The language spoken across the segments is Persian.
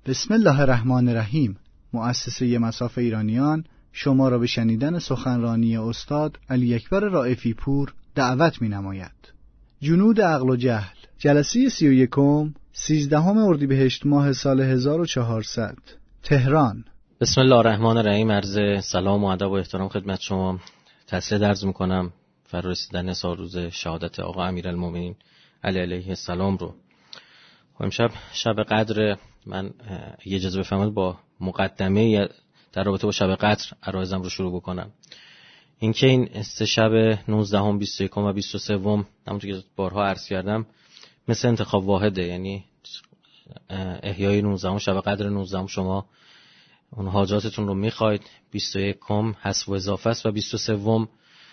بسم الله الرحمن الرحیم. مؤسسه مصاف ایرانیان شما را به شنیدن سخنرانی استاد علی اکبر رائفی پور دعوت می‌نماید. جنود عقل و جهل، جلسه 31 13 اردیبهشت ماه سال 1400، تهران. بسم الله الرحمن الرحیم. عرض سلام و ادب و احترام خدمت شما. تسلیت عرض می‌کنم فرارسیدن سال روز شهادت آقا امیرالمومنین علیه السلام رو. امشب شب قدر. من اجازه بفرمایید با مقدمه در رابطه با شب قدر عرایزم رو شروع بکنم. اینکه این شب 19 21 و 23 همونطور که بارها عرض کردم مثل انتخاب واحده، یعنی احیای 19 شب قدر 19 شما اون حاجاتتون رو میخواید، 21 حذف و اضافه است و 23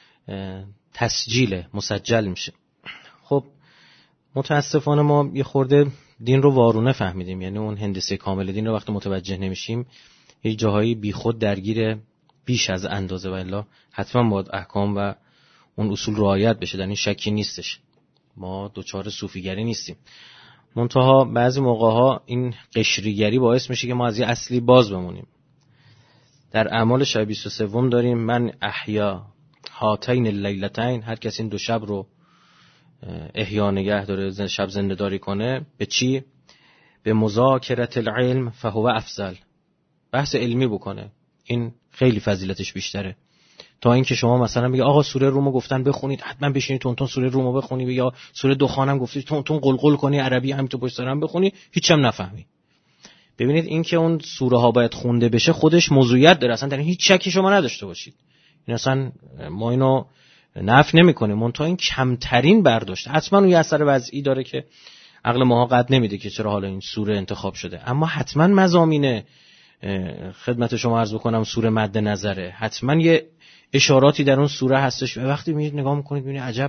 تسجیل مسجل میشه. خب متاسفانه ما یه خورده دین رو وارونه فهمیدیم، یعنی اون هندسه کامل دین رو وقتی متوجه نمیشیم یه جاهایی بیخود درگیر بیش از اندازه، و الا حتما باید احکام و اون اصول رعایت بشه، در این شکی نیستش. ما دوچار صوفیگری نیستیم، منتها بعضی موقع‌ها این قشریگری باعث میشه که ما از یه اصلی باز بمونیم. در اعمال شب 23 داریم من احیا هاتین اللیلتین، هر کسی این دو شب رو احیا نگه داره، شب زنده داری کنه، به چی؟ به مذاکرت العلم فهو افضل، بحث علمی بکنه، این خیلی فضیلتش بیشتره تا اینکه شما مثلا بگی آقا سوره رومو گفتن بخونید، حتما بشینید تون سوره رومو بخونی، یا سوره دخانم گفتید تون قلقل کنی، عربی هم تو پشت سرم بخونی، هیچم نفهمی. ببینید این که اون سوره ها باید خونده بشه خودش موضوعیت داره، اصلا در این هیچ شکی شما نداشته باشید. این اصلا ما اینو نفی نمی‌کنیم، منتها این کمترین برداشت. حتما اون یه اثر وضعی داره که عقل ماها قد نمیده که چرا حالا این سوره انتخاب شده، اما حتما مضامین خدمت شما عرض بکنم سوره مد نظره، حتما یه اشاراتی در اون سوره هستش و وقتی میید نگاه میکنید میبینید عجب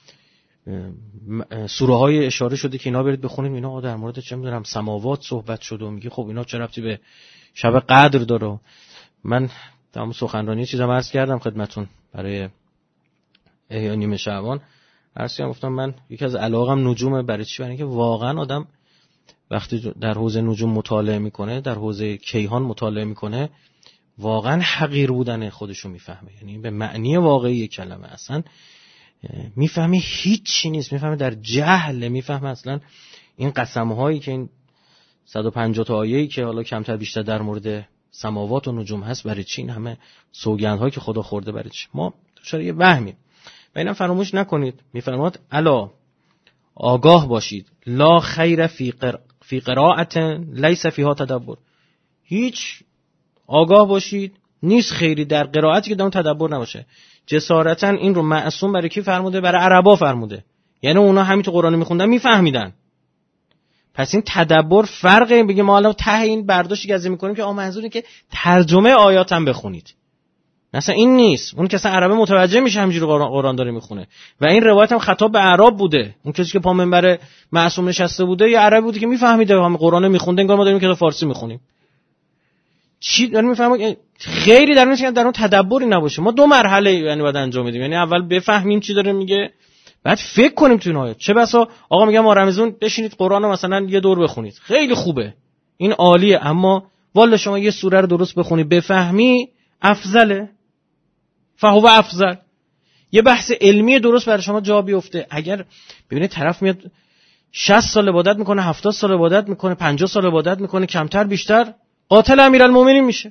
سوره های اشاره شده که اینا برید بخونید، اینا در مورد چه میدونم سماوات صحبت شده و میگی خب اینا چه ربطی به شب قدر داره. من تمام سخنرانی چیزام عرض کردم خدمتون برای احیا نیمه شعبان، عرض کردم گفتم من یکی از علاقم نجومه. برای چی؟ برای اینکه واقعا آدم وقتی در حوزه نجوم مطالعه میکنه، در حوزه کیهان مطالعه میکنه، واقعا حقیر بودن خودشو میفهمه، یعنی به معنی واقعی کلمه اصلا میفهمه هیچی نیست، میفهمه در جهل، میفهمه اصلا این قسمهایی که این 150 تا آیه‌ای که حالا کمتر بیشتر در مورد سماوات و نجوم هست برای چی، این همه سوگندهایی که خدا خورده برای چی. ما دچار یه وهمیم و اینم فراموش نکنید. میفرماد الا آگاه باشید لا خیر فی قرائت لیس فیها تدبر، هیچ آگاه باشید نیست خیری در قرائتی که در اون تدبر نباشه. جسارتا این رو معصوم برای کی فرموده؟ برای عربا فرموده، یعنی اونا همین تو قرآن میخوندن میفهمیدن. پس این تدبر فرقه. بگه ما الان ته این برداشتی که از میکنیم که منظوره که ترجمه آیات هم بخونید، مثلا این نیست. اون کسی عربی متوجه میشه همینجوری قرآن داره میخونه و این روایت هم خطاب به اعراب بوده. اون کسی که پا منبر معصوم نشسته بوده یا عربی بوده که میفهمیده هم قرآن میخونده، انگار ما داریم که فارسی میخونیم. چی داریم میفهمیم؟ خیلی در اون تدبری نباشه. ما دو مرحله یعنی باید انجام بدیم، یعنی اول بفهمیم چی داره میگه، بعد فکر کنیم تو این آیات. چه بسا آقا میگم ما رمضان بشینید قرآن رو مثلا یه دور بخونید، خیلی خوبه، این عالیه، اما والا شما یه سوره رو درست بخونی بفهمی افضله، فهو افضل. یه بحث علمی درست برای شما جا بیفته. اگر ببینید طرف میاد 60 سال عبادت میکنه، 70 سال عبادت میکنه، 50 سال عبادت میکنه، کمتر بیشتر قاتل امیرالمومنین میشه.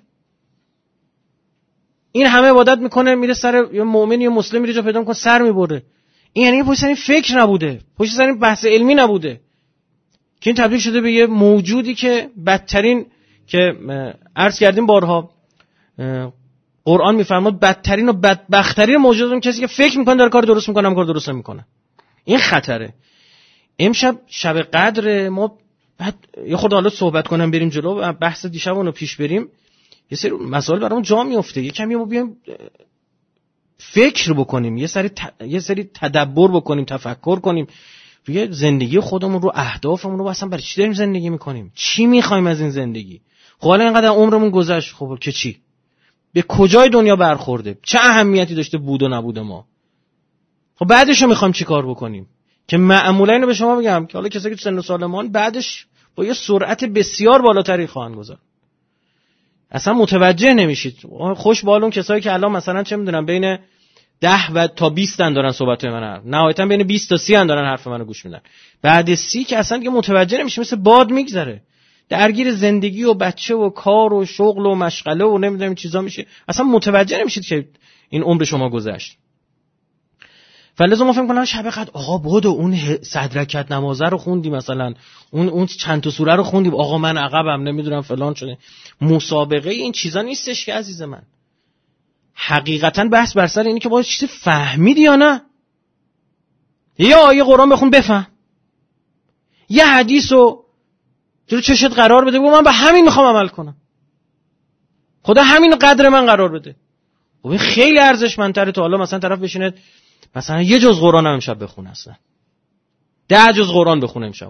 این همه عبادت میکنه، میره سر یه مؤمن یا مسلم میره جا پیدا میکنه سر میبره. این یعنی پشت سر این فکر نبوده، پشت سر این بحث علمی نبوده، که این تبدیل شده به یه موجودی که بدترین، که عرض کردیم بارها، قرآن میفرماد بدترین و بدبختترین موجود اون کسی که فکر میکنه داره کار درست میکنه اما کار درست نمیکنه. این خطره. امشب شب قدر ما بعد یه خورده حالا صحبت کنم بریم جلو و بحث دیشبونو پیش بریم، یه سری مسائل برامون جا میفته، یه کمی ما بیایم فکر بکنیم، یه سری تدبر بکنیم، تفکر کنیم روی زندگی خودمون، رو اهدافمون، رو اصلا برای چی داریم زندگی میکنیم، چی میخوایم از این زندگی. خب حالا اینقدر عمرمون گذشت، خب که چی؟ به کجای دنیا برخورده؟ چه اهمیتی داشته بود و نبود ما؟ خب بعدش رو میخوایم چی کار بکنیم؟ که معمولا اینو به شما بگم که حالا کسایی که سن و سالمان بعدش با یه سرعت بسیار بالاتری خواهند گذارد. اصلا متوجه نمیشید. خوش بالون کسایی که الان مثلا چه میدونم بین 10 و تا 20 دارن صحبت من، نهایتا بین 20 تا 30 دارن حرف منو گوش میدن. بعد 30 که اصلا دیگه متوجه نمیشه، مثل باد میگذره، درگیر زندگی و بچه و کار و شغل و مشغله و نمیدونم این چیزا میشه، اصلا متوجه نمیشید که این عمر شما گذشت. فلذا ما فکر کنم شب قدر آقا بود اون 100 رکعت نمازه رو خوندی، مثلا اون چند تا سوره رو خوندی، آقا من عقبم نمیدونم فلان شده. مسابقه این چیزا نیستش که عزیز من. حقیقتا بحث بر سر اینه که باید چیزی فهمیدی یا نه. یه آیه قرآن بخون بفهم، یه حدیثو جلو چشت قرار بده، بگو من به همین میخوام عمل کنم، خدا همین قدر من قرار بده. و این خیلی ارزشمندتره تا حالا مثلا طرف بشینه مثلا یه جز قرآن هم امشب بخونه، اصلا 10 جز قرآن بخونه امشب.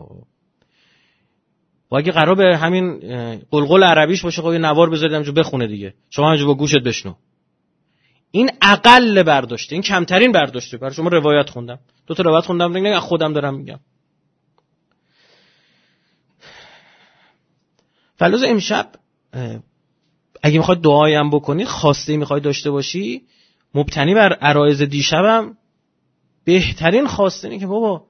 و اگه قرار به همین قلقل عربیش باشه، خب یه نوار بذارید همونجا بخونه دیگه، شما همونجا با گوشت بشنو. این اقل برداشته، این کمترین برداشته. برای شما روایت خوندم، 2 تا روایت خوندم، نه خودم دارم میگم. فلوز امشب اگه میخواد دعایی هم بکنی، خواسته میخوای داشته باشی، مبتنی بر عرایض دیشبم، بهترین خواسته اینه که بابا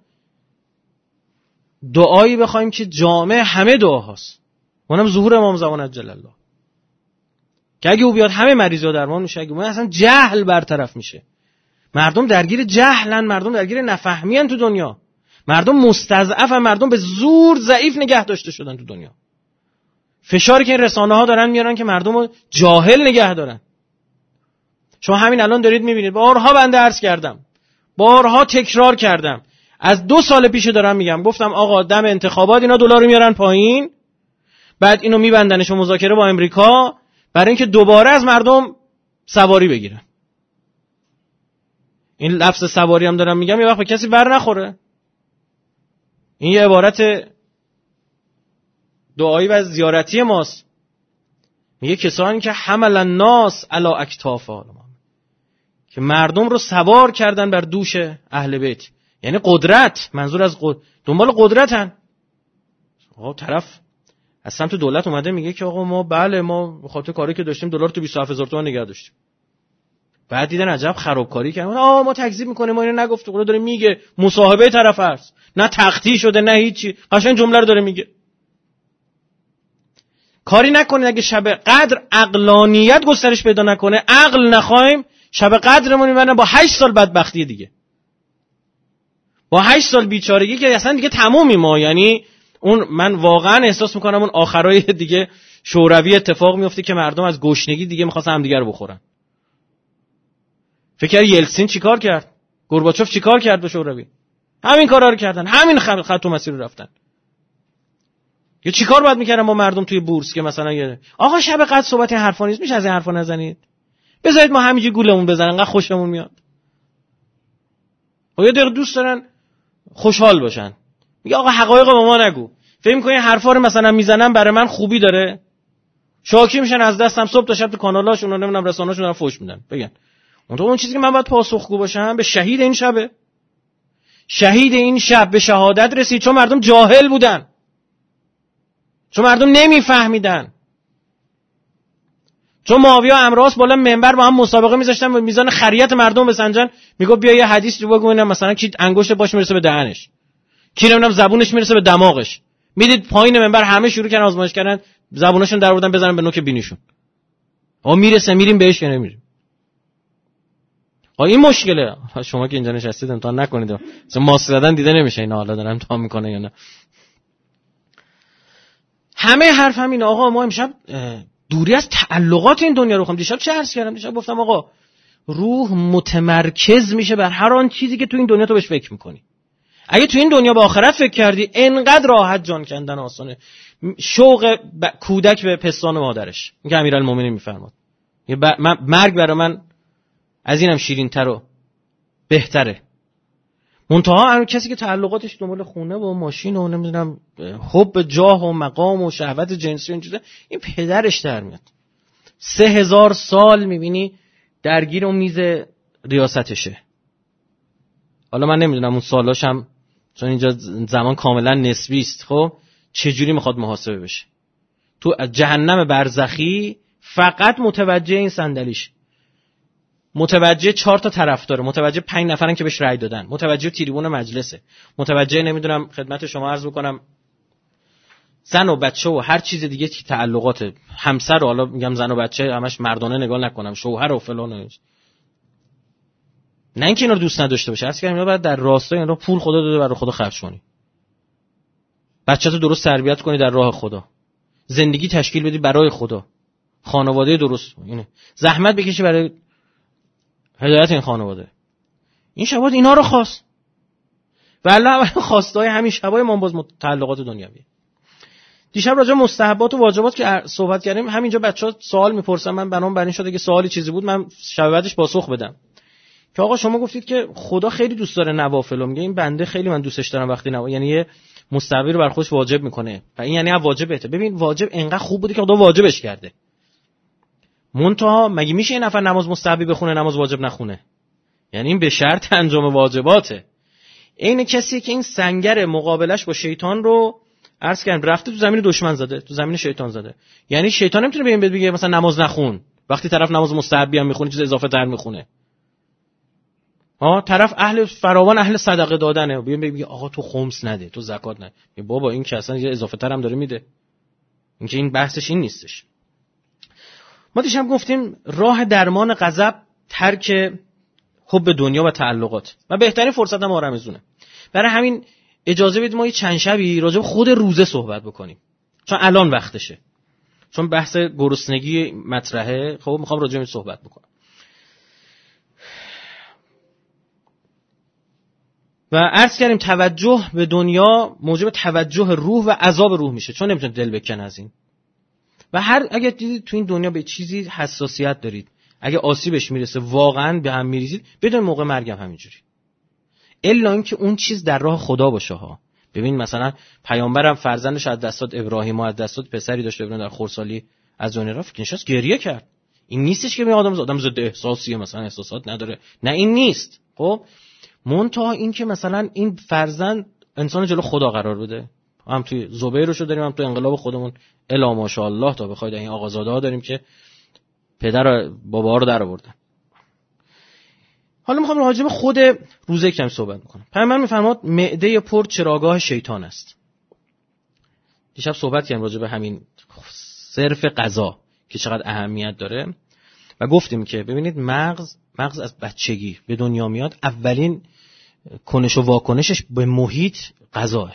دعایی بخوایم که جامع همه دعاهاست، اونم ظهور امام زمان عجل الله، که اگه او بیاد همه مریضا درمان میشه، اگه اون اصلا جهل برطرف میشه. مردم درگیر جهلن، مردم درگیر نفهمیان تو دنیا، مردم مستضعفن، مردم به زور ضعیف نگه داشته شدن تو دنیا. فشاری که این رسانه ها دارن میارن که مردم رو جاهل نگه دارن. شما همین الان دارید میبینید، بارها بنده عرض کردم، بارها تکرار کردم، از 2 سال پیش دارم میگم، گفتم آقا دم انتخابات اینا دلار رو میارن پایین، بعد اینو میبندنش و مذاکره با امریکا برای اینکه دوباره از مردم سواری بگیرن. این لفظ سواری هم دارم میگم یه وقت به کسی بر نخوره. این یه عبارت دعایی و زیارتی ماست. میگه کسانی که حمل الناس علی اکتافهم، که مردم رو سوار کردن بر دوش اهل بیت، یعنی قدرت، منظور از دنبال قدرتن. آقا طرف از سمت دولت اومده میگه که آقا ما بله ما به خاطر کاری که داشتیم دلار تو 27000 تومان نگه داشتیم. بعد دیدن عجب خرابکاری کردن، ما تکذیب میکنیم، ما اینو نگفتیم. خدا داره میگه مصاحبه طرف است، نه تختی شده نه هیچی، قشنگ جمله رو داره میگه. کاری نکنید اگه شب قدر عقلانیت گسترش پیدا نکنه، عقل نخوایم، شب قدرمون میبرن با 8 سال بدبختی دیگه، با 8 سال بیچارگی که اصلا دیگه تمومی ما. یعنی اون من واقعا احساس میکنم اون آخرای دیگه شوروی اتفاق میفته که مردم از گشنگی دیگه میخواستن هم دیگه رو بخورن. فکر یلسین چیکار کرد؟ گورباچوف چیکار کرد به شوروی؟ همین کارا رو کردن، همین خط و مسیر رو رفتن. یا چیکار باید میکردن با مردم توی بورس که مثلا آقا شب قدر صحبت این حرفا نیست، میشه از این حرفا نزنید، بذارید ما همینجوری گولمون بزنن، انقدر خوشمون میاد. و یه دقیقه دوست دارن خوشحال باشن، میگه آقا حقایق به ما نگو، فکر می‌کنی حرفا رو مثلا میزنن برای من خوبی داره، شاکی میشن از دستم، صبح تا شب تو کانالاشون و نمیدونم رسانه‌هاشون دارن فوش میدن. بگن اون چیزی که من باید پاسخگو باشم به شهید این شبه، شهید این شب به شهادت رسید چون مردم جاهل بودن، چون مردم نمیفهمیدن، چون معاویه و عمراس بالا منبر با هم مسابقه میذاشتن و میزان خریت مردم بسنجن، میگه بیا یه حدیث رو بگو اینا، مثلا کی انگشت باش میرسه به دهنش، کی نمیدونم زبونش میرسه به دماغش. میدید پایین منبر همه شروع کردن آزمایش کردن، زبونشون در آوردن بزنن به نوک بینیشون. آ میرسه میریم بهش یا نمیریم. این مشکله. شما که اینجا نشستید امتحان نکنید، مثلا ماسک زدن دیده نمیشه اینا حالا دارن امتحان میکنه یا نه. همه حرف همین آقا ما امشب دوری از تعلقات این دنیا رو خوام. دیشب چه عرض کردم؟ دیشب گفتم آقا روح متمرکز میشه بر هر آن چیزی که تو این دنیا تو بهش فکر میکنی. اگه تو این دنیا به آخرت فکر کردی، انقدر راحت جان کندن آسانه. شوق کودک به پستان مادرش، این که امیرالمومنین میفرماد، مرگ برای من از اینم شیرین‌تر و بهتره. منتها هر کسی که تعلقاتش دنبال خونه و ماشین و نمیدونم حب جاه و مقام و شهوت جنسی و این چیزا، این پدرش در میاد. 3000 سال میبینی درگیر اون میز ریاستشه. حالا من نمیدونم اون سالاش هم، چون اینجا زمان کاملا نسبی است، خب چجوری میخواد محاسبه بشه. تو جهنم برزخی فقط متوجه این صندلیش، متوجه 4 تا طرفدار، متوجه 5 نفرن که بهش رأی دادن، متوجه تریبون مجلسه، متوجه نمیدونم خدمت شما عرض بکنم زن و بچه و هر چیز دیگه که تعلقات همسر و حالا میگم زن و بچه همش مردانه نگاه نکنم، شوهر و فلان، نه اینکه اینا رو دوست نداشته باشه، اصلا اینا باید در راستای اینا پول خدا داده برای خدا خرج کنی، بچه‌تو درست تربیت کنی در راه خدا، زندگی تشکیل بدی برای خدا، خانواده درست، اینه زحمت بکشی برای هدایت این خانواده. این شبات اینا رو خواست والله خواستای همین شبای ما باز تعلقات دنیوی. دیشب راجع مستحبات و واجبات که صحبت کردیم، همینجا بچه‌ها سوال میپرسن، من بنام بر این شده که سوالی چیزی بود من شب بعدش پاسخ بدم که آقا شما گفتید که خدا خیلی دوست داره نوافل، میگه این بنده خیلی من دوستش دارم وقتی یعنی یه مستحبی رو بر خودش واجب میکنه و این یعنی واجبته. ببین واجب انقدر خوب بوده که خدا واجبش کرده، منتها مگه میشه این نفر نماز مستحبی بخونه نماز واجب نخونه؟ یعنی این به شرط انجام واجباته. این کسی که این سنگر مقابلش با شیطان رو عرض کردم رفته تو زمین دشمن زده، تو زمین شیطان زده. یعنی شیطان نمیتونه به این بگه مثلا نماز نخون وقتی طرف نماز مستحبی هم میخونه چیز اضافه تر میخونه. طرف اهل فراوان اهل صدقه دادنه، بیان بگه آقا تو خمس نده، تو زکات نده، بابا این که اصلا یه اضافه تر هم داره میده. اینکه این بحثش این نیستش. ما دیشب گفتیم راه درمان غضب ترک حب دنیا و تعلقات و بهترین فرصت هم رمضونه. برای همین اجازه بدید ما یه چند شبی راجع به خود روزه صحبت بکنیم، چون الان وقتشه، چون بحث گرسنگی مطرحه. خب میخوام راجع به این صحبت بکنم. و عرض کردیم توجه به دنیا موجب توجه روح و عذاب روح میشه، چون نمیتونه دل بکنه از این. و اگه دیدید تو این دنیا به چیزی حساسیت دارید، اگه آسیبش میرسه واقعا به هم میریزید، بدون موقع مرگم همینجوری. الا اینکه اون چیز در راه خدا باشه ها. ببین مثلا پیامبرم فرزندش از دست داد، ابراهیم از دست داد، پسری داشت ابراهیم در خردسالی از دنیا رفت، نشست گریه کرد. این نیستش که آدم ضد احساسیه، مثلا احساسات نداره، نه این نیست. خب منتها این که مثلا این فرزند انسان جلو خدا قرار بده. هم توی زبیر رو داریم، هم توی انقلاب خودمون الا ماشاءالله تا بخواید این آقازاده ها داریم که پدر و بابا رو در آوردن. حالا میخوام راجع به خود روزه کم صحبت میکنم. پیامبر میفرماد معده پر چراگاه شیطان است. دیشب صحبت کردیم راجع به همین صرف غذا که چقدر اهمیت داره و گفتیم که ببینید مغز از بچگی به دنیا میاد، اولین کنش و واکنشش به محیط غذاه.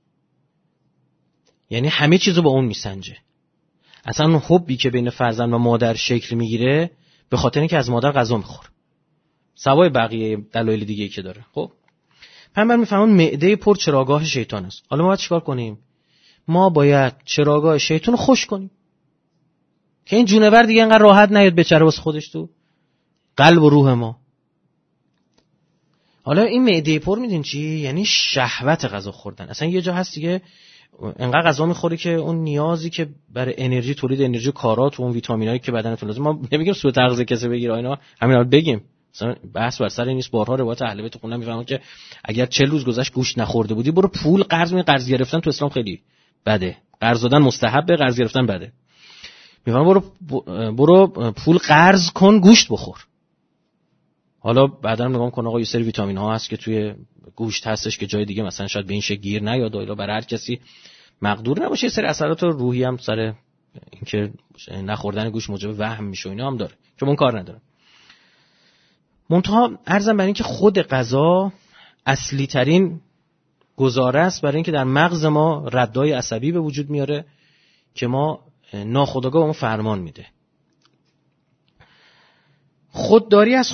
یعنی همه چیزو با اون میسنجه. اصلا اون حبی که بین فرزند و مادر شکل میگیره به خاطر اینکه از مادر غذا میخوره، سوای بقیه دلایل دیگه‌ای که داره. خب پیامبر میفهمون معده پر چراگاه شیطان است. حالا ما باید چیکار کنیم؟ ما باید چراگاه شیطان رو خوش کنیم که این جونور دیگه انقدر راحت نیاد بچره واسه خودش تو قلب و روح ما. حالا این معده پر میدین چی؟ یعنی شهوت غذا خوردن. اصلا یه جا هست دیگه انقدر غذا میخوره که اون نیازی که برای انرژی، تولید انرژی، کارات و اون ویتامینایی که بدنتون لازم، ما نمیگیم سوء تغذیه کسی بگیره اینا، همین الان بگیم مثلا بحث بر سر این نیست. بارها روایت اهل بیت خوندم میفهمن که اگر 40 روز گذشت گوشت نخورده بودی برو پول قرض می، قرض گرفتن تو اسلام خیلی بده، قرض دادن مستحبه، قرض گرفتن بده. میفهمن برو پول قرض کن گوشت بخور. حالا بعدا نگاه کن آقا یه سری ویتامین ها هست که توی گوشت هستش که جای دیگه مثلا شاید به این شکل گیر نیاد، الا برای هر کسی مقدور نباشه. یه سری اثرات روحی هم سر اینکه نخوردن گوشت موجب وهم میشه اینا هم داره که من کار ندارم. منتها عرضم برای اینکه خود غذا اصلی ترین گزاره است برای اینکه در مغز ما ردای عصبی به وجود میاره که ما ناخودآگاه به ما فرمان میده. خودداری از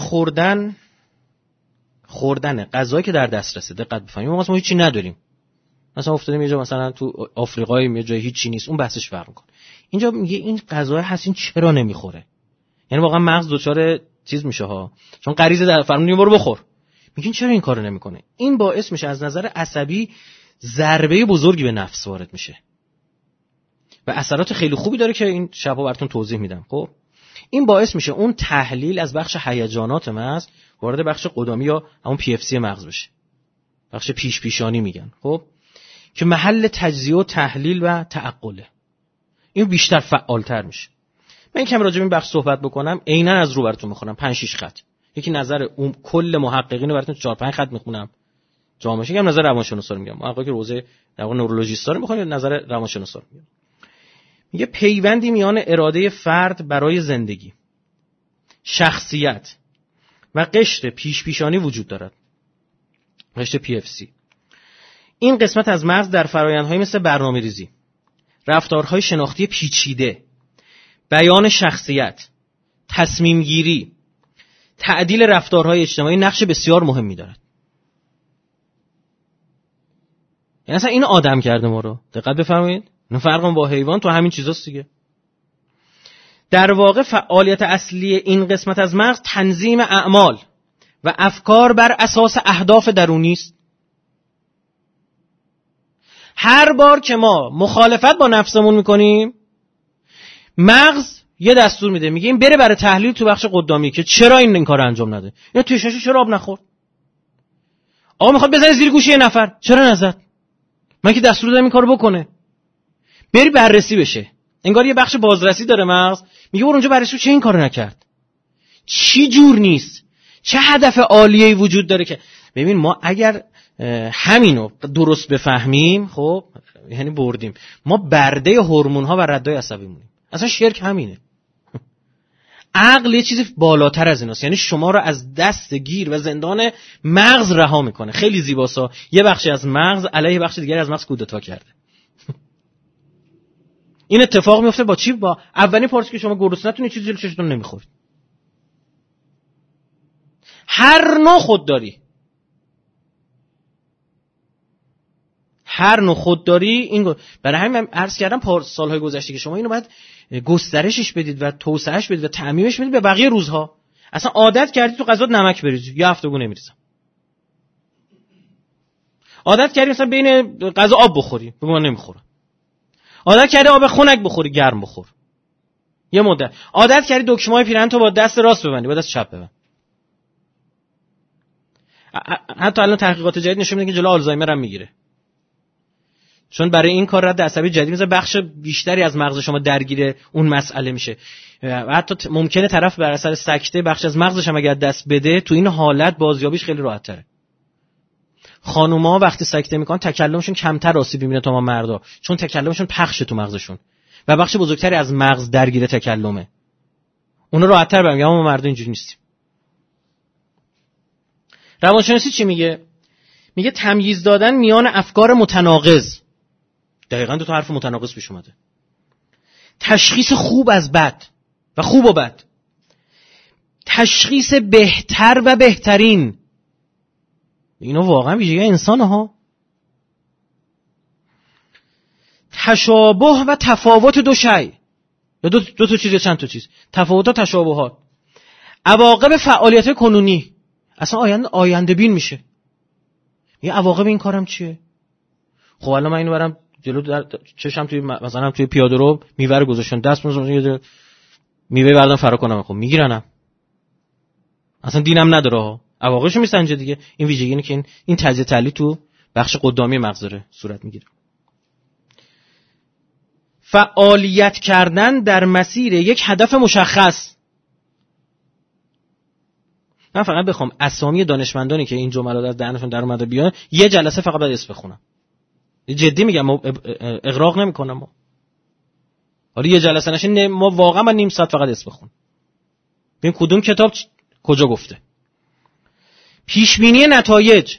خوردن غذایی که در دسترسه. دقت بفرمایید ما هیچی نداریم، مثلا افتادیم یه جا مثلا تو آفریقای یه جای هیچی نیست، اون بحثش فرق میکنه. اینجا میگه این غذا هست، این چرا نمیخوره؟ یعنی واقعا مغز دچار چیز میشه ها، چون غریزه در فرمون برو بخور. میگین چرا این کارو نمیکنه؟ این باعث میشه از نظر عصبی ضربه بزرگی به نفس وارد میشه و اثرات خیلی خوبی داره که این شبا براتون توضیح میدم. خب این باعث میشه اون تحلیل از بخش هیجانات مغز وارد بخش قدامی یا همون PFC مغز بشه، بخش پیشانی میگن. خب که محل تجزیه و تحلیل و تعقله. این بیشتر فعالتر میشه. من کم راجع به این بخش صحبت بکنم، عیناً از رو براتون میخونم 5-6 خط. یکی نظر کل محققین براتون 4-5 خط میخونم. جامعه میگم نظر روانشناسا رو میگم. محققی که حوزه در واقع نورولوژیستا رو میخونید، نظر روانشناسا رو میگم. میگه پیوندی میان اراده فرد برای زندگی، شخصیت و قشر پیشانی وجود دارد. قشر PFC. این قسمت از مغز در فرآیندهای مثل برنامه‌ریزی، رفتارهای شناختی پیچیده، بیان شخصیت، تصمیم گیری، تعدیل رفتارهای اجتماعی نقش بسیار مهمی دارد. یعنی اصلا این آدم کرده ما رو. دقت بفرمایید. نه فرق با حیوان تو همین چیزاست دیگه. در واقع فعالیت اصلی این قسمت از مغز تنظیم اعمال و افکار بر اساس اهداف درونی است. هر بار که ما مخالفت با نفسمون میکنیم، مغز یه دستور میده، میگه این بره برای تحلیل تو بخش قدامی که چرا این کارو انجام نده. یا توی شاشو چرا آب نخورد؟ آقا میخواد بزنه زیر گوش یه نفر، چرا نزد؟ من که دستور دادم این کارو بکنه. بری بررسی بشه. انگار یه بخش بازرسی داره مغز، میگه برو اونجا بررسی چه این کارو نکرد. چی جور نیست؟ چه هدف عالیه‌ای وجود داره که ببین ما اگر همینو درست بفهمیم، خب یعنی بردیم. ما برده هورمون‌ها و ردای عصبیمونیم. اصلا شرک همینه. عقل یه چیزی بالاتر از ایناست. یعنی شما رو از دست گیر و زندان مغز رها میکنه. خیلی زیباسا یه بخشی از مغز علیه بخش دیگری از مغز کودتا کرده. این اتفاق میفته با چی؟ با اولین پارتی که شما گرسنه‌تون چیزی جلوی چشتون نمیخورید. هر نوع خودداری این برای همین من عرض کردم سالهای گذشته که شما اینو باید گسترشش بدید و توسعهش بدید و تعمیمش بدید به بقیه روزها. اصلا عادت کردید تو غذا نمک بریزید، یه هفتهگو نمیریزم. عادت کردید مثلا بین غذا آب بخوری، بگو من نمیخورم. عادت کردید آب خنک بخوری، گرم بخور. یه مدت عادت کردید دکمه‌های پیرهن تو با دست راست ببندی، با دست چپ ببند. حتی الان تحقیقات جدید نشون میده که جلو آلزایمر هم میگیره. چون برای این کار رد عصبی جدید میذاره بخش بیشتری از مغز شما درگیر اون مسئله میشه. و حتی ممکنه طرف بر اثر سکته بخش از مغزش هم اگر دست بده، تو این حالت بازیابیش خیلی راحت تره. خانوما وقتی سکته میکنن تکلمشون کمتر آسیب میبینه تا ما مردا، چون تکلمشون پخشه تو مغزشون و بخش بزرگتری از مغز درگیر تکلمه. اونا راحت‌تر برمیگن، اما ما مردا اینجوری نیستیم. روانشناسی چی میگه؟ میگه تمییز دادن میان افکار متناقض. دقیقاً دو تا حرف متناقض پیش اومده. تشخیص خوب از بد و خوب و بد. تشخیص بهتر و بهترین. اینا واقعا ویژگی انسانه ها. تشابه و تفاوت دو شی. یا دو تا چیز یا چند تا چیز. تفاوت و تشابهات. عواقب فعالیت کنونی. اصلا آینده بین میشه. یه عواقب این کارم چیه؟ خب الان من اینو برم جلو در چشم توی مثلا توی پیاده رو میوه رو گذاشتن دست میذارم میوه بردم فرا کنم، خب میگیرنم. اصلا دینم نداره ها. عواقبش میسنجه دیگه. این ویژگی اینه که این تجزیه تحلیل تو بخش قدامی مغز داره صورت میگیره. فعالیت کردن در مسیر یک هدف مشخص. من فقط بخوام اسامی دانشمندانی که این جملات از دهنشون در اومده بیان یه جلسه فقط باید اسم بخونم. جدی میگم، ما اغراق نمیکنم. ما حالا یه جلسه نشه، ما واقعا من نیم ساعت فقط اسم بخونم. ببین کدوم کتاب کجا گفته. پیش بینی نتایج،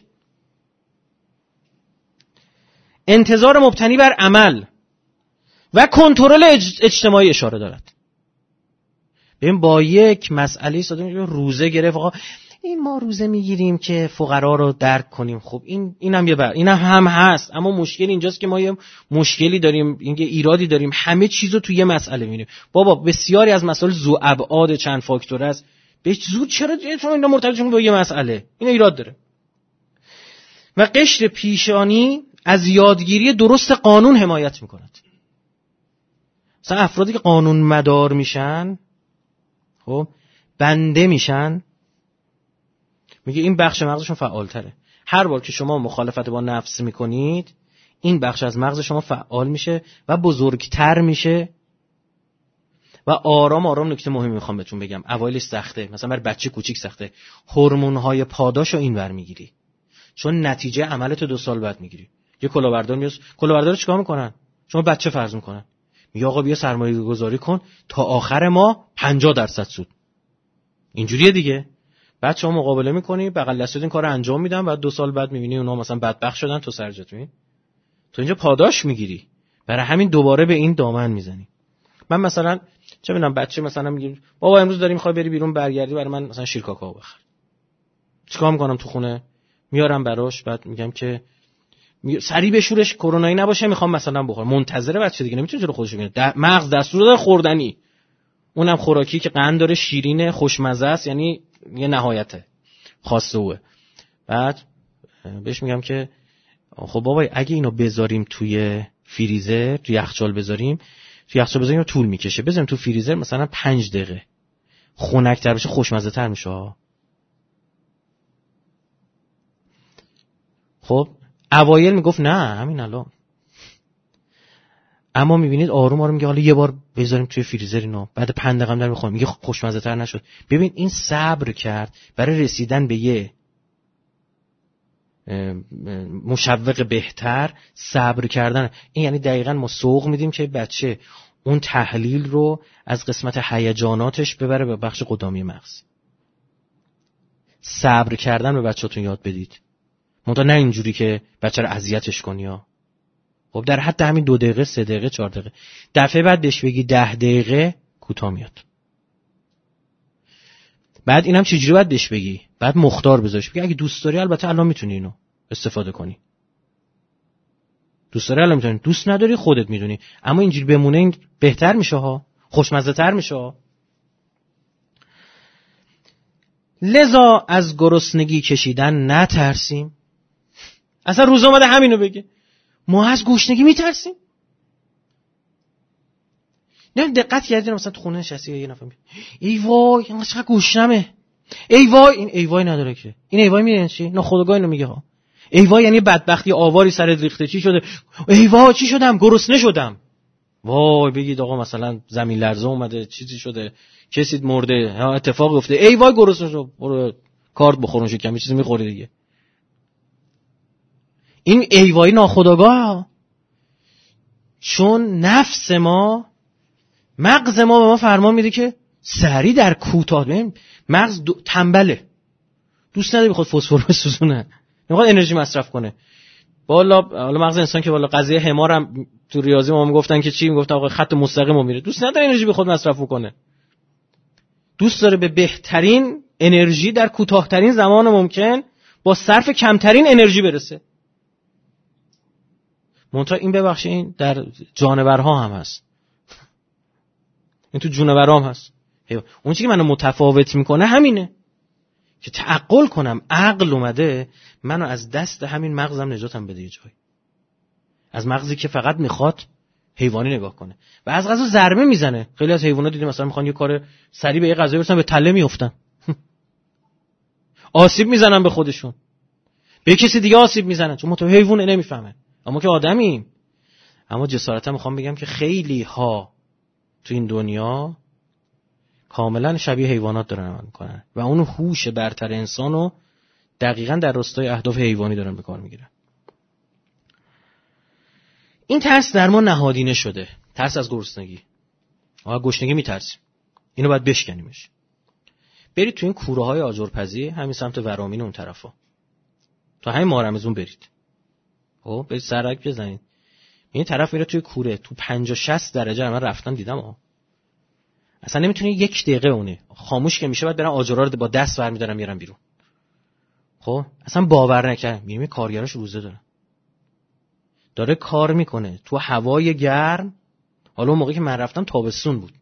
انتظار مبتنی بر عمل و کنترل اجتماعی اشاره دارد. ببین با یک مسئله ساده روزه گرفت، آقا این ما روزه میگیریم که فقرا رو درک کنیم. خب اینم هم هست، اما مشکل اینجاست که ما یه مشکلی داریم، اینکه ایرادی داریم، همه چیزو توی یه مسئله میبینیم. بابا بسیاری از مسائل ذو ابعاد چند فاکتور است. به زود چرا اینا مرتبط با یه مسئله؟ این ایراد داره. و قشر پیشانی از یادگیری درست قانون حمایت میکند. مثلا افرادی که قانون مدار میشن، خب بنده میشن، میگه این بخش مغزشون فعالتره. هر بار که شما مخالفت با نفس میکنید، این بخش از مغز شما فعال میشه و بزرگتر میشه و آرام آرام. نکته مهمی میخوام بهتون بگم، اوایل سخته، مثلا برای بچه کوچیک سخته، هورمون‌های پاداشو اینور میگیری، چون نتیجه عملت 2 سال بعد میگیری. یه کلاهبردار میاد، کلاهبردار چیکار میکنن؟ شما بچه فرض میکنن، میگه آقا بیا سرمایه گذاری کن تا آخر ماه 50% سود. اینجوریه دیگه. بعد شما مقابله میکنی، بغل دست این کارو انجام میدن، بعد 2 سال بعد میبینی اونا مثلا بدبخت شدن، تو سرجت میبینی تو اینجا پاداش میگیری، برای همین دوباره به این دامن میزنی. من مثلا چه میدونم بچه مثلا میگه بابا امروز داری میخوای بری بیرون برگردی برای من مثلا شیر کاکائو بخر. چیکار میکنم تو خونه؟ میارم براش، بعد میگم که سریع بشورش کرونایی نباشه میخوام مثلا بخورم. منتظر بچه دیگه نمیتونه جلو خودش بگیره، مغز دستور داره خوردنی، اونم خوراکی که قند داره، شیرینه، خوشمزه است، یعنی یه نهایته خاصه اوه. بعد بهش میگم که خب بابا اگه اینو بذاریم توی فریزر، توی یخچال بذاریم، توی یخچال بذاریم طول میکشه، بذاریم تو فریزر مثلا 5 دقیقه خنک‌تر بشه، خوشمزه تر میشه. خب اوایل میگفت نه همین الان، اما میبینید آروم آروم میگه حالا یه بار بذاریم توی فریزر اینو، بعد 5 دقیقه در میخوام، میگه خوشمزه تر نشد. ببین این صبر کرد برای رسیدن به یه مشوق بهتر، صبر کردن. این یعنی دقیقاً ما سوق میدیم که بچه اون تحلیل رو از قسمت هیجاناتش ببره به بخش قدامی مغز. صبر کردن به بچه‌تون یاد بدید، منتها نه اینجوری که بچه رو اذیتش کنی ها. خب در حد همین 2 دقیقه 3 دقیقه 4 دقیقه. دفعه بعد بهش بگی 10 دقیقه کوتاه میاد. بعد اینم چجوری باید بهش بگی؟ بعد مختار بذارش، بگی اگه دوست داری البته الان میتونی اینو استفاده کنی، دوست داری الان میتونی، دوست نداری خودت میدونی، اما اینجوری بمونه این بهتر میشه ها، خوشمزه تر میشه ها. لذا از گرسنگی کشیدن نترسیم. اصلا روز اومده همینو بگه، ما از گشنگی میترسیم. نه دقت کردین مثلا تو خونه نشستی یه نفر میگه ای وای این چقدر گشنمه، ای وای، این ای وای نداره که، این ای وای میدونی چی؟ ناخودآگاه اینو میگه ها. ای وای یعنی بدبختی آواری سرت ریخته، چی شده؟ ای وای چی شدم؟ گرسنه شدم. وای بگید آقا مثلا زمین لرزه اومده، چیزی شده، کسی مرده، اتفاق افتاده، ای وای گرسنه شدم، برو کارت بخورون شکم چیزی میخوری دیگه. این ای وای ناخودآگاه، چون نفس ما، مغز ما به ما فرمان میده که سریع در کوتاه. ببین مغز تنبله، دوست نداره بخواد فسفر بسوزونه، میخواد انرژی مصرف کنه. حالا مغز انسان که والا قضیه حمارم تو ریاضی ما میگفتن که چی، میگفتن آقا خط مستقیم میره، دوست نداره انرژی به خود مصرف کنه، دوست داره به بهترین انرژی در کوتاه‌ترین زمان ممکن با صرف کمترین انرژی برسه. منتها این ببخشید در جانورها هم هست، این تو جونورام هست. اون چیزی که منو متفاوت میکنه همینه که تعقل کنم، عقل اومده منو از دست همین مغزم نجاتم بده یه جایی، از مغزی که فقط میخواد حیوانی نگاه کنه و از قضا ضربه میزنه. خیلی از حیوانات دیدیم مثلا میخوان یه کار سریع به یه غذایی برسن، به تله میافتن آسیب میزنن به خودشون، به کسی دیگه آسیب میزنن، چون ما تو حیوان نمیفهمه، اما که آدمیم. اما جسارتا میخوام بگم که خیلی ها تو این دنیا کاملا شبیه حیوانات دارن عمل میکنن و اون هوش برتر انسانو دقیقاً در راستای اهداف حیوانی دارن به کار میگیرن. این ترس در ما نهادینه شده، ترس از گرسنگی. ما گشنگی میترسیم، اینو باید بشکنیمش. برید تو این کوره های آجرپزی همین سمت ورامین اون طرفا، تا همین مارمزون برید، خب برید سرک بزنید، این طرف میره توی کوره، تو 50-60 درجه من رفتم دیدم اصلا نمیتونی 1 دقیقه اونه خاموش که میشه بعد برن آجرها رو با دست برمی‌دارن میارن بیرون. خب اصلا باور نکردم، میبینی کارگراش روزه داره کار میکنه تو هوای گرم. حالا اون موقعی که من رفتم تابستون بود،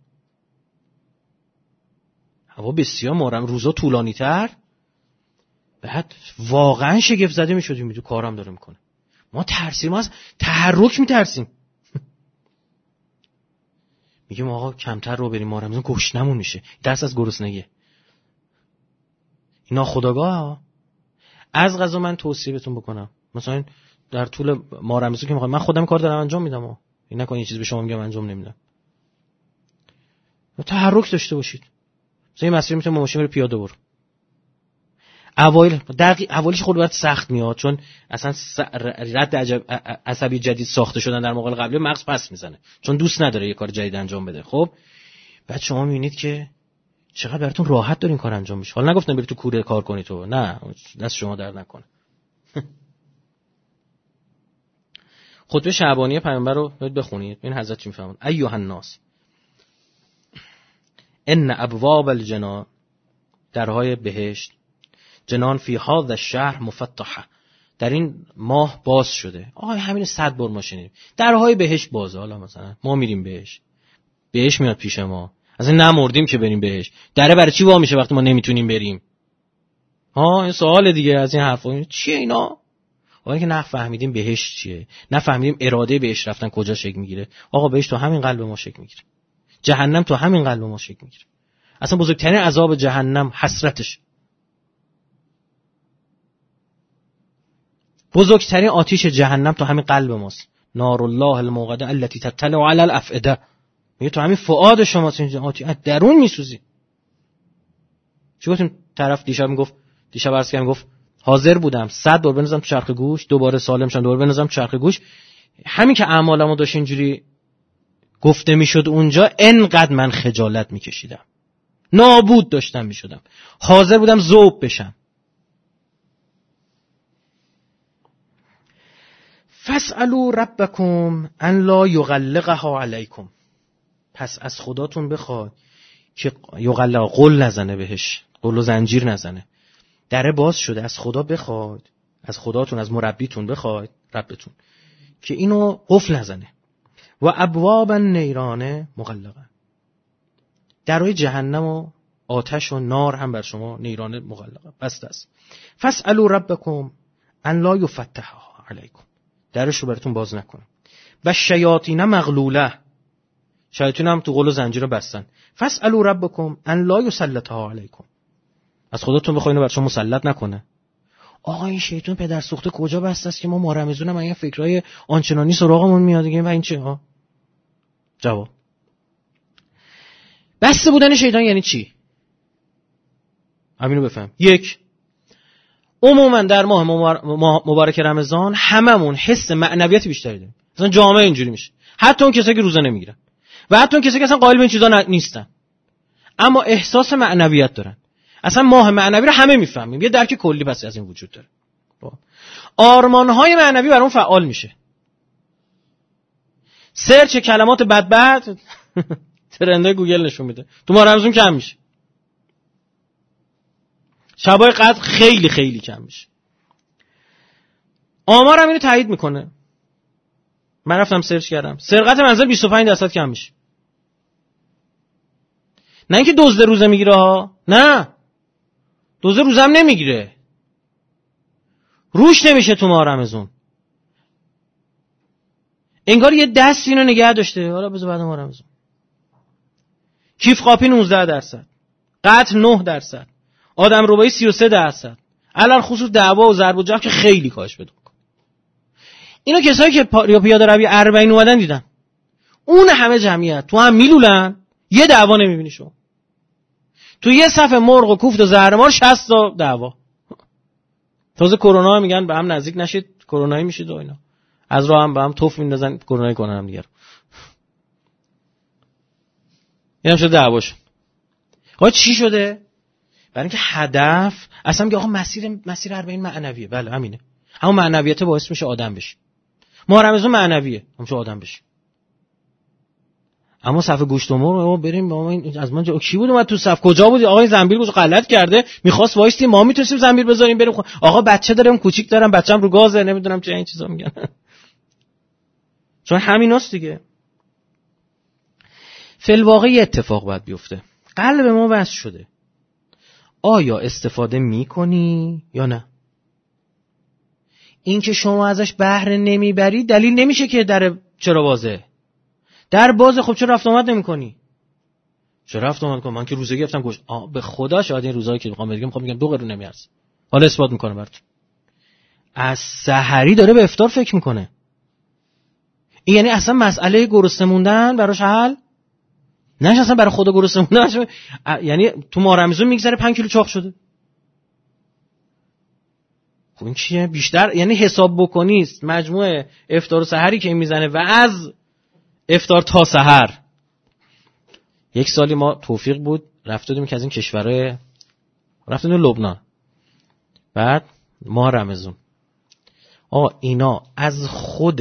هوا بسیار مارم، روزا طولانی تر، بعد واقعا شگفت زده میشدیم تو کارم داره میکنه. ما ترسیم، از تحرک میترسیم، میگیم آقا کمتر رو بریم، مارمزون گشنمون میشه، درس از گرسنگیه. اینا خودآگاه. از قضا من توصیه بهتون بکنم مثلا در طول ماه رمضان که میخوام من خودم کار دارم انجام میدم، این نکنین یه چیزی به شما میگم انجام نمیدم. تحرک داشته باشید. مثلا این مسیر میتونه ماشین رو پیاده برو. اوایلش خود باید سخت میاد، چون اصلا رد عصبی جدید ساخته شدن در مقابل قبلی، مغز پس میزنه چون دوست نداره یه کار جدید انجام بده. خب بعد شما میبینید که چقدر براتون راحت داره این کار انجام میشه. حالا نگفتم بری تو کوره کار کنی تو، نه، دست شما درد نکنه. خطبه شعبانی پیامبر رو بخونید، این حضرت چی میفهمون؟ ایها الناس ان ابواب الجنان، درهای بهشت، جنان فی هذا الشهر مفتحه، در این ماه باز شده. آقا همین 100 بار ما شنیدیم درهای بهشت بازه. حالا مثلا ما میریم بهشت میاد پیش ما، اصلا نمردیم که بریم بهشت، دره برای چی وا میشه وقتی ما نمیتونیم بریم؟ این سوال دیگه از این حرفا چیه اینا؟ آقا که نفهمیدیم بهشت چیه، نفهمیدیم اراده بهشت رفتن کجا شکل میگیره. آقا بهشت تو همین قلب ما شکل میگیره، جهنم تو همین قلب ما شکل میگیره. اصلا بزرگترین عذاب جهنم حسرتش، بزرگترین آتش جهنم تو همین قلب ماست. نار الله الموقده التي تطلع على الافئده، میگه تو همین فؤاد شماست، اینجا آتش از درون میسوزی. چی گفتیم طرف دیشب عرض کردم گفت حاضر بودم 100 بار بنزم تو چرخ گوش، دوباره سالم شدم دوباره بنزم تو چرخ گوش. همین که اعمالمو داشت اینجوری گفته میشد اونجا، انقدر من خجالت میکشیدم، نابود داشتم میشدم، حاضر بودم ذوب بشم. فاسألوا ربکم ان لا یغلقها علیکم، پس از خداتون بخواد که یغلق، قل نزنه بهش، قل و زنجیر نزنه، دره باز شده، از خدا بخواد، از خداتون، از مربیتون بخواد، ربتون، که اینو قفل نزنه. و ابواب النیران مغلقه، درهای جهنم و آتش و نار هم بر شما نیران مغلقه بسته است. فاسألوا ربکم ان لا یفتحها علیکم، درش رو براتون باز نکنه. و شیاطین مغلوله، شیاطین هم تو قل و زنجیر بستن. فاسألوا ربکم ان لا یسلطها علیکم، از خودتون بخواین بر شما مسلط نکنه. آقا این شیطان پدر سوخته کجا بسته است که ما رمضان هم این فکرای آنچنانی سراغمون میاد دیگه؟ و این چه ها؟ جواب بسته بودن شیطان یعنی چی؟ همینو بفهم. یک، عموما در ماه مبارک رمضان هممون حس معنویت بیشتری داریم. مثلا جامعه اینجوری میشه، حتی اون کسایی که روزه نمیگیرن و حتی اون کسایی که اصلا قائل به این چیزا نیستن، اما احساس معنویت دارن. اصلا ماه معنوی رو همه میفهمیم، یه درک کلی پس از این وجود داره. آرمان‌های معنوی برام فعال میشه. سرچ کلمات بد ترند گوگل نشون میده تو ماه رمضان کم میشه، شبای قدر خیلی خیلی کم میشه. آمارم اینو تایید میکنه. من رفتم سرچ کردم، سرقت منزل 25% کم میشه. نه اینکه دزد روزه میگیره ها، نه، دزد روزه هم نمیگیره، روش نمیشه تو ماه رمضان. انگار یه دست اینو نگه داشته، حالا بذار بعد ماه رمضان. کیف قاپی 19%، قتل 9%، آدم ربایی 33%، علل خصوص دعوا و ضرب و جرح که خیلی کاش بدون. اینو کسایی که پیاده روی اربعین اومدن دیدن، اون همه جمعیت تو هم میلولن، یه دعوا نمیبینی شو. تو یه صف مرغ و کوفت و زهرمار 60 تا دعوا. تازه کرونا میگن به هم نزدیک نشید، کرونایی میشید و اینا، از راه هم به هم توف میندازن، کرونایی کنن هم دیگه. اینم شده دعواش. آقا چی شده؟ برای اینکه هدف اصلا میگه آقا مسیر 40 معنویه. بله همینه، همون معنویت باعث میشه آدم بشی. ما رمضان معنویه، همون آدم بشی. اما صف گوشت و مرغ بریم با ما از من کی بود اومد تو صف؟ کجا بود؟ آقا این زنبیل گوش غلط کرده، میخواست وایسیم، ما میتونیم زنبیل بذاریم بریم. آقا بچه دارم، کوچیک دارم، بچه‌م رو گازه، نمیدونم چه این چیزا میگن. چون همیناست دیگه. فی الواقع اتفاق باید بیفته، قلب ما وصل شده. آیا استفاده میکنی یا نه؟ این که شما ازش بهره نمیبری دلیل نمیشه که در چرا بازه. در بازه، خب چرا رفت آمد نمیکنی؟ چرا رفت آمد کنم؟ من که روزه گرفتم گوش به خدا شاید این روزایی که میخوام بگم 2 قرون نمیارزه. حالا اثبات میکنم براتون. از سحری داره به افطار فکر میکنه. این یعنی اصلا مسئله گرسنه موندن براش حل نشه، اصلا برای خدا گرسنه موندن یعنی تو ماه رمضان میگذره 5 کیلو چاق شده. خب این چیه بیشتر؟ یعنی حساب بکنی مجموع افطار و سحری که این میزنه و از افطار تا سحر. یک سالی ما توفیق بود رفتیم که از این کشورهای رفتیم لبنان، بعد ماه رمضان اینا از خود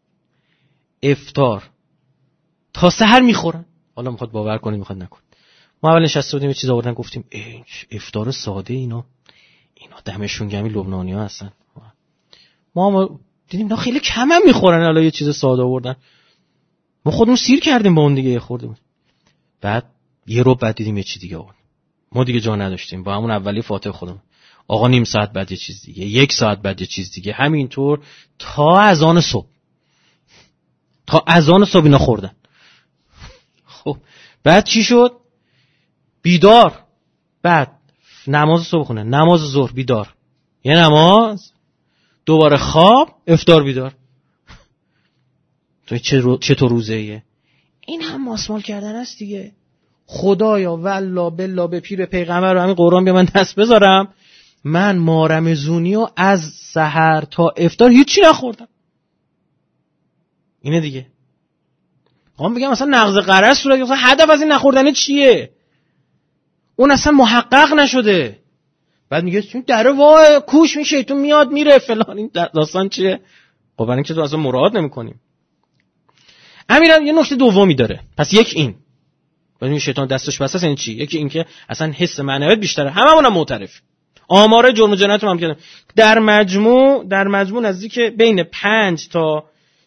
افطار تا سحر میخورن. حالا میخواد باور کنید میخواد نکن. ما اول نشسته بودیم یه چیز آوردن گفتیم افطار ساده اینا دمشون گمی لبنانی‌ها هستن. ما دیدیم اینا خیلی کم هم میخورن، حالا یه چیز ساده آوردن ما خودمون سیر کردیم با اون دیگه خوردیم. بعد یه رو بعد دیدیم یه چیز دیگه آورد، ما دیگه جا نداشتیم با همون اولی فاتح خودمون. آقا نیم ساعت بعد یه چیز دیگه، 1 ساعت بعد یه چیز دیگه، همینطور تا اذان صبح. تا اذان صبح اینا خوردن. خب بعد چی شد؟ بیدار، بعد نماز صبح خونه، نماز ظهر بیدار، یه نماز، دوباره خواب، افطار بیدار. تو چطور روزه ایه؟ این هم ماسمال کردن است دیگه. خدایا والله بالله به پیر پیغمبر و همین قرآن به من دست بذارم، من ماه رمضونی و از سحر تا افطار هیچی نخوردم. اینه دیگه. خواهم بگم مثلا نقض قرض صورت گرفته، هدف از این نخوردن چیه؟ اون اصلا محقق نشده. بعد میگه چون دره وای کوش می شیطون میاد میره فلان، این داستان چیه؟ خب برای اینکه تو اصلا مراعات نمی‌کنیم. امیرم یه نکته دومی داره. پس یک این بعد این شیطان دستش بسته است، این چی؟ یکی این که اصلا حس معنویت بیشتره، هممونم معترف. آمار جرم و جنایت رو هم کردم در مجموع نزدیک بین 5 تا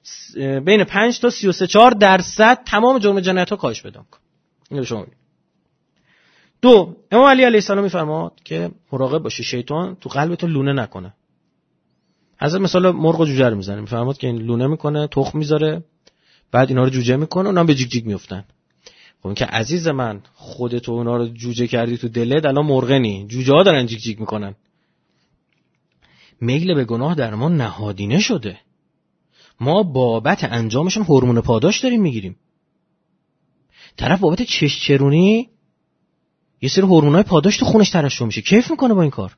33-4% تمام جرم و جنایت ها کاهش پیدا می‌کنه. اینو شما ببینید. 2 امام علی علیه السلام میفرماد که مراقب باشی شیطان تو قلبتون لونه نکنه. حضرت مثلا مرغ و جوجه رو میزنه، میفرماد که این لونه میکنه، تخم میذاره، بعد اینا رو جوجه میکنه، اونا به جیک جیک میافتن. خب این که عزیز من خودت اونا رو جوجه کردی تو دلت، الان مرغ نی، جوجه ها دارن جیک جیک میکنن. میل به گناه در ما نهادینه شده. ما بابت انجامشون هورمون پاداش داریم میگیریم. طرف بابت چشچرونی یه سری هورمونای پاداش تو خونش ترشح میشه، کیف میکنه با این کار.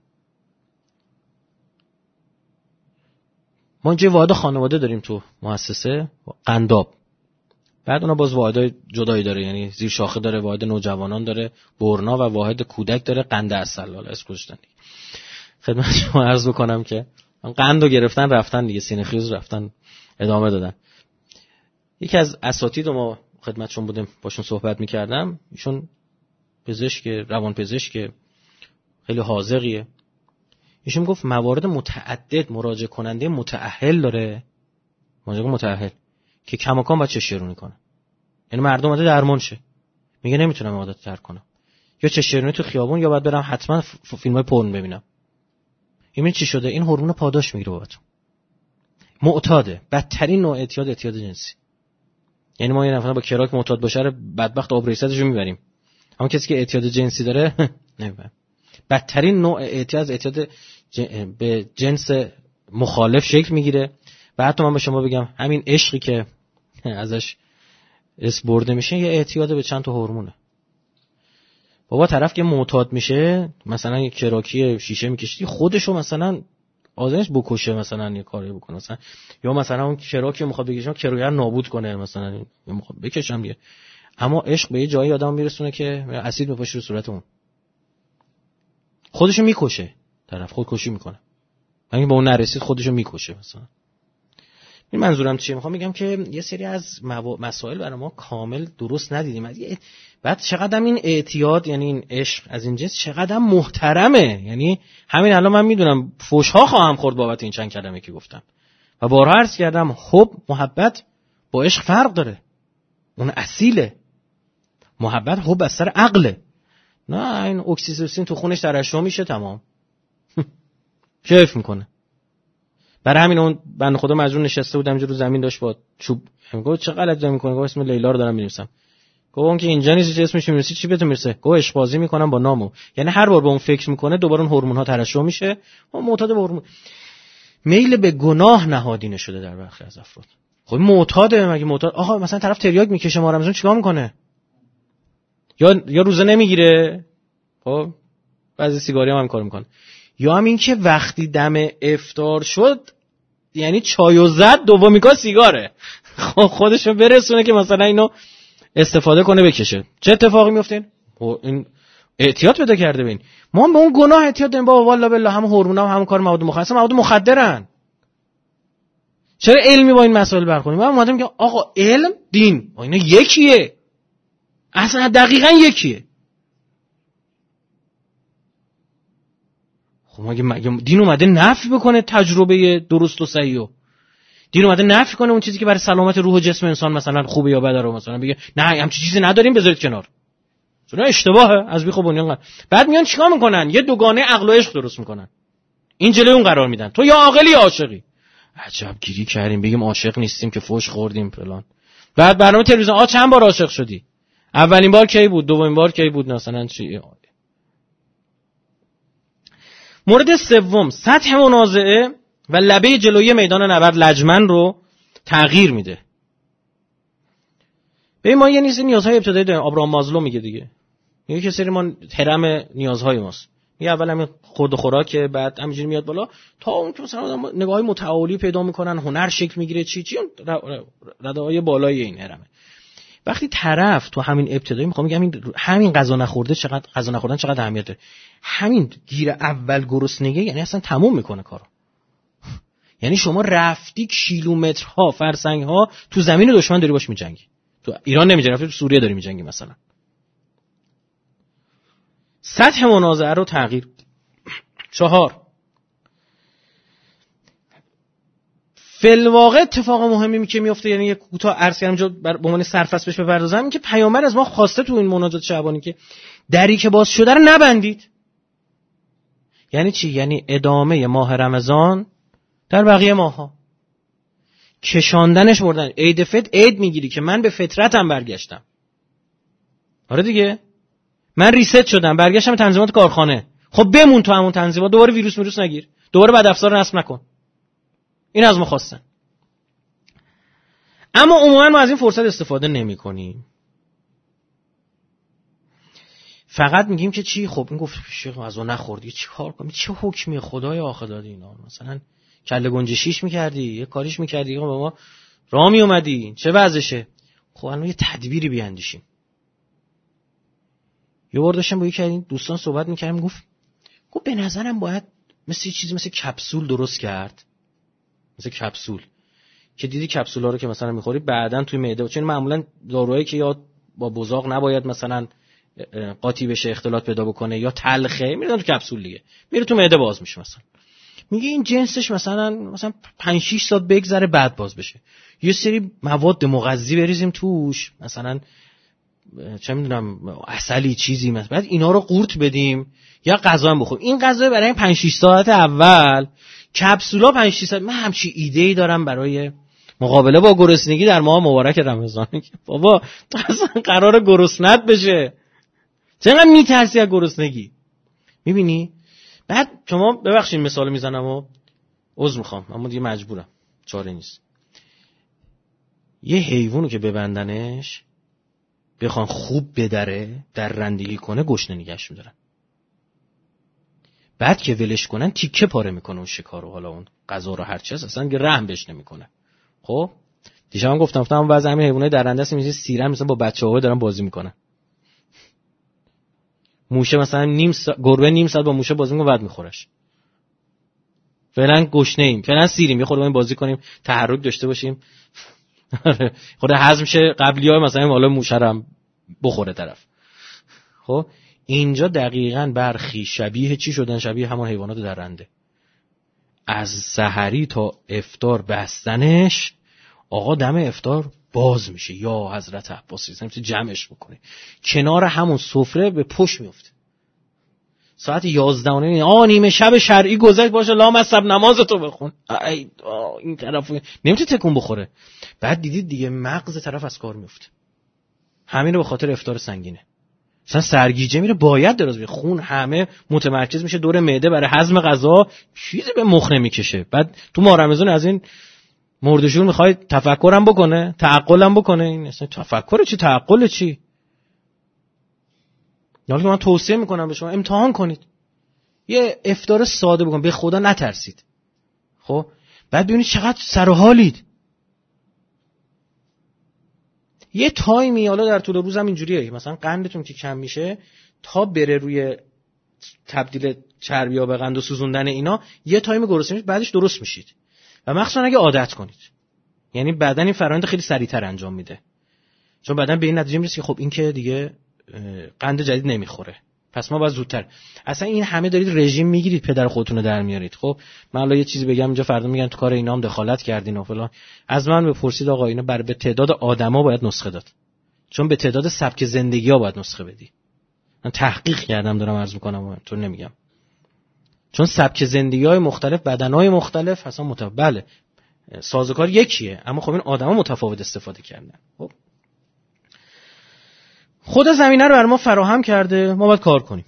ما اینجا واحد خانواده داریم تو مؤسسه، قنداب. بعد اونا باز واحدهای جدایی داره، یعنی زیر شاخه داره، واحد نوجوانان داره، برنا و واحد کودک داره، قند عسل، حالا اسم گذاشتن دیگه. خدمت شما عرض بکنم که قندو گرفتن رفتن دیگه، سینه خیز رفتن ادامه دادن. یکی از اساتید ما خدمتشون بودیم باشون صحبت میکردم، ایشون پزشک، روانپزشک خیلی حاذقیه. ایشون گفت موارد متعدد مراجعه کننده متأهل داره، متأهل که کماکان باید چش‌چرونی کنه. یعنی مردم اومده درمان شه، میگه نمیتونم عادت تر کنم، یا چش‌چرونی تو خیابون یا باید برم حتما فیلمای پورن ببینم. این چی شده؟ این هورمون پاداش میگیره بابت معتاده، بدترین نوع اعتیاد جنسی. یعنی ما یه نفر با کراک معتاد باشه رو بدبخت آب ریستشو میبریم، اما کسی که اعتیاد جنسی داره نمیبریم. بدترین نوع اعتیاد به جنس مخالف شکل میگیره. بعد من به شما بگم همین عشقی که ازش اسم برده میشه یه اعتیاد به چند تا هورمونه. بابا طرف که معتاد میشه، مثلا یه کراکی شیشه میکشی خودشو مثلا آدمش بکشه، مثلا یه کاری بکنه مثلا، یا مثلا اون کراکی میخواد بکشه کراگر نابود کنه، مثلا میخواد بکشم دیگه. اما عشق به یه جایی آدم میرسونه که اسید میپاشه رو صورت اون، خودشو میکشه، طرف خودکشی میکنه. اگه با اون نرسید خودشو میکشه مثلا. این منظورم چیه؟ میخوام بگم که یه سری از مسائل برای ما کامل درست ندیدیم. بعد چقدر این اعتیاد، یعنی این عشق از این جنس چقدر محترمه. یعنی همین الان من میدونم فوش‌ها خواهم خورد بابت این چند کلمه که گفتم و بارها عرض کردم حب، محبت با عشق فرق داره. اون اصیله. محبت حب از سر عقله. نه این اکسیتوسین تو خونش ترشح میشه تمام کیف میکنه. برای همین اون بنده خدا مجبور نشسته بود همینجوری رو زمین داشت با چوب میگه چه غلطی میکنه، گفت اسم لیلا رو دارم می‌نویسم. گفت اون که اینجا نیست اسمش می‌نویسی چی بهتون میرسه؟ گفت عشق بازی میکنم با نامو. یعنی هر بار به اون فکر میکنه دوباره اون هورمون‌ها ترشح میشه، اون معتاد به هورمون. میل به گناه نهادینه شده در برخی از افراد. خب معتاده، مگه معتاد آقا مثلا طرف تریاک میکشه ما رمضان چیکار میکنه؟ یا روزه نمیگیره، خب بعضی سیگاری هم کار میکنه، یا هم این که وقتی دم افطار شد یعنی چایو زد دومی کا سیگاره، خودشو برسونه که مثلا اینو استفاده کنه بکشه. چه اتفاقی میفته؟ این احتیاط پیدا کرده ببین. ما به اون گناه احتیاط داریم بابا، والله بالله هم هورمونا هم کار مواد مخدرن. چرا علمی با این مسائل برخوریم؟ من اومدم که آقا علم دین اینا یکیه، اصلا دقیقاً یکیه. خب مگه دین اومده نفی بکنه تجربه درست و صحیحو؟ دین اومده نفی کنه اون چیزی که برای سلامت روح و جسم انسان مثلا خوبه یا بده رو مثلا بگه نه همچین چیزی نداریم بذارید کنار؟ چون اشتباهه از بیخ و بنیان. بعد میان چیکار میکنن؟ یه دوگانه عقل و عشق درست میکنن، این جلوی اون قرار میدن، تو یا عاقلی یا عاشقی. عجب گیری کردیم، بگیم عاشق نیستیم که فوش خوردیم فلان. بعد برنامه تلویزیون چند بار عاشق شدی؟ اولین بار کی بود؟ دومین بار کی بود؟ مثلا چی؟ مورد سوم، سطح منازعه و لبه جلویی میدان نبرد لجمن رو تغییر میده. ببین ما یه نیازهای ابتدایی داریم. آبراهام مازلو میگه دیگه، میگه که سری ما هرم نیازهای ماست. میگه اول همین خورد و خوراکه، بعد همینجوری میاد بالا تا اون که مثلا نگاهی متعالی پیدا میکنن، هنر شکل میگیره، چی رده‌های بالای این هرمه. وقتی طرف تو همین ابتدایی میگه همین غذا نخوردن چقدر اهمیت داره، همین گیر اول گرسنگی یعنی اصلا تموم میکنه کارو. یعنی شما رفتی کیلومترها فرسنگها تو زمین دشمن داری باش میجنگی. تو ایران نمیجنگی، رفتی تو سوریه داری میجنگی مثلا. سطح منازعه رو تغییر. 4 فی‌الواقع اتفاق مهمی که میفته، یعنی یک کوتاه عرض کردم جا به عنوان سرفصل بهش بپردازم، این که پیامبر از ما خواسته تو این مناجات شعبانی که دری که باز شده رو نبندید. یعنی چی؟ یعنی ادامه ماه رمضان در بقیه ماها، کشاندنش بردن. عید فطر عید میگیری که من به فطرتم برگشتم. آره دیگه، من ریست شدم برگشتم تنظیمات کارخانه. خب بمون تو همون تنظیمات، دوباره ویروس نگیر، دوباره بد افزار نصب نکن. این از ما خواستن. اما عموما ما از این فرصت استفاده نمی کنیم. فقط میگیم که چی؟ خب این گفت شیخ غذا نخوردی چی کار کنی؟ چه حکمی خدای آخه دادی اینا؟ مثلا کله گنجه شیش میکردی، یه کاریش میکردی، خب ما راه می اومدی، چه وضعشه؟ خب الان یه تدبیری بیاندیشیم. یه بار داشتم با یکی از این دوستان صحبت میکردم، گفت به نظرم باید مثل چیزی مثل کپسول درست کرد. مثل کپسول که دیدی کپسولا رو که مثلا میخوری بعدن توی معده، چون معمولا داروهایی که یا با بزاق نباید مثلا قاطی بشه اختلاط پیدا بکنه یا تلخه، میرن تو کپسول دیگه، میره تو معده باز میشه. مثلا میگه این جنسش مثلا 5-6 ساعت بگذره بعد باز بشه. یه سری مواد مغذی بریزیم توش، مثلا چه میدونم عسلی چیزی مثلا، بعد اینا رو قورت بدیم یا غذا هم بخوریم. این غذا برای 5-6 ساعت اول، کپسولا 5-6 ساعت. من همچین ایده‌ای دارم برای مقابله با گرسنگی در ماه مبارک رمضان. بابا اصلا قراره گرسنت بشه، چقدر میترسی از گرسنگی؟ میبینی؟ بعد شما ببخشید مثال میزنم و عذر میخوام اما دیگه مجبورم، چاره نیست. یه حیوانو که ببندنش بخوان خوب بدره در رندگی کنه، گشنه نگهش میدارن. بعد که ولش کنن تیکه پاره میکنه اون شکارو، حالا اون غذا رو هر چی هست، اصلا رحم بهش نمیکنه. خب دیشبم گفتم واسه همین حیوانای درنده است میشه سیرن، مثلا با بچه‌ها دارن بازی میکنن. موشه مثلا گربه نیم ساعت با موشه بازی میکنه بعد میخورش. فعلا گشنه‌ایم، فعلا سیریم، یه خورده باید بازی کنیم، تحرک داشته باشیم. خود هضم شه قبلی‌ها مثلا حالا موشه رو هم بخوره طرف. خب اینجا دقیقاً برخی شبیه چی شدن؟ شبیه همون حیوانات درنده. از سحری تا افطار بستنش، آقا دم افطار باز میشه یا حضرت عباس میشه جمعش بکنه کنار همون سفره، به پشت میفته. ساعت 11 نیمه شب شرعی گذشت باشه، لامصب نمازتو بخون. این طرف نمیتونه تکون بخوره. بعد دیدید دیگه مغز طرف از کار میفته. همین رو به خاطر افطار سنگینه. مثلا سرگیجه میره باید دراز بشه، خون همه متمرکز میشه دور معده برای هضم غذا، چیزی به مخ نمیکشه. بعد تو ماه رمضان از این مردشور میخوای تفکرم بکنه، تعقلم بکنه؟ این اصلا تفکر چی، تعقل چی؟ حالا که من توصیه میکنم به شما امتحان کنید، یه افطار ساده بکن، به خدا نترسید. خب بعد ببینید چقدر سر و حالید. یه تایمی حالا در طول روز هم اینجوریه، مثلا قندتون که کم میشه تا بره روی تبدیل چربی‌ها به قند و سوزوندن اینا، یه تایم گرسنگی بعدش درست میشید. و مخصوصا اگه عادت کنید، یعنی بدن این فرآیند خیلی سریعتر انجام میده، چون بدن به این نتیجه میرسه که خب این که دیگه قند جدید نمیخوره، پس ما باید زودتر. اصلا این همه دارید رژیم میگیرید، پدر خودتون رو در میارید. خب من الان یه چیزی بگم اینجا فردا میگن تو کار اینا هم دخالت کردین و فلان. از من بپرسید آقا اینا به تعداد آدما باید نسخه داد، چون به تعداد سبک زندگی‌ها باید نسخه بدی. من تحقیق کردم دارم عرض میکنم، تو نمیگم، چون سبک زندگی‌های مختلف، بدن‌های مختلف اصلا بله سازوکار یکیه، اما خب این آدما متفاوت استفاده کردن. خب خدا زمینه رو بر ما فراهم کرده، ما باید کار کنیم.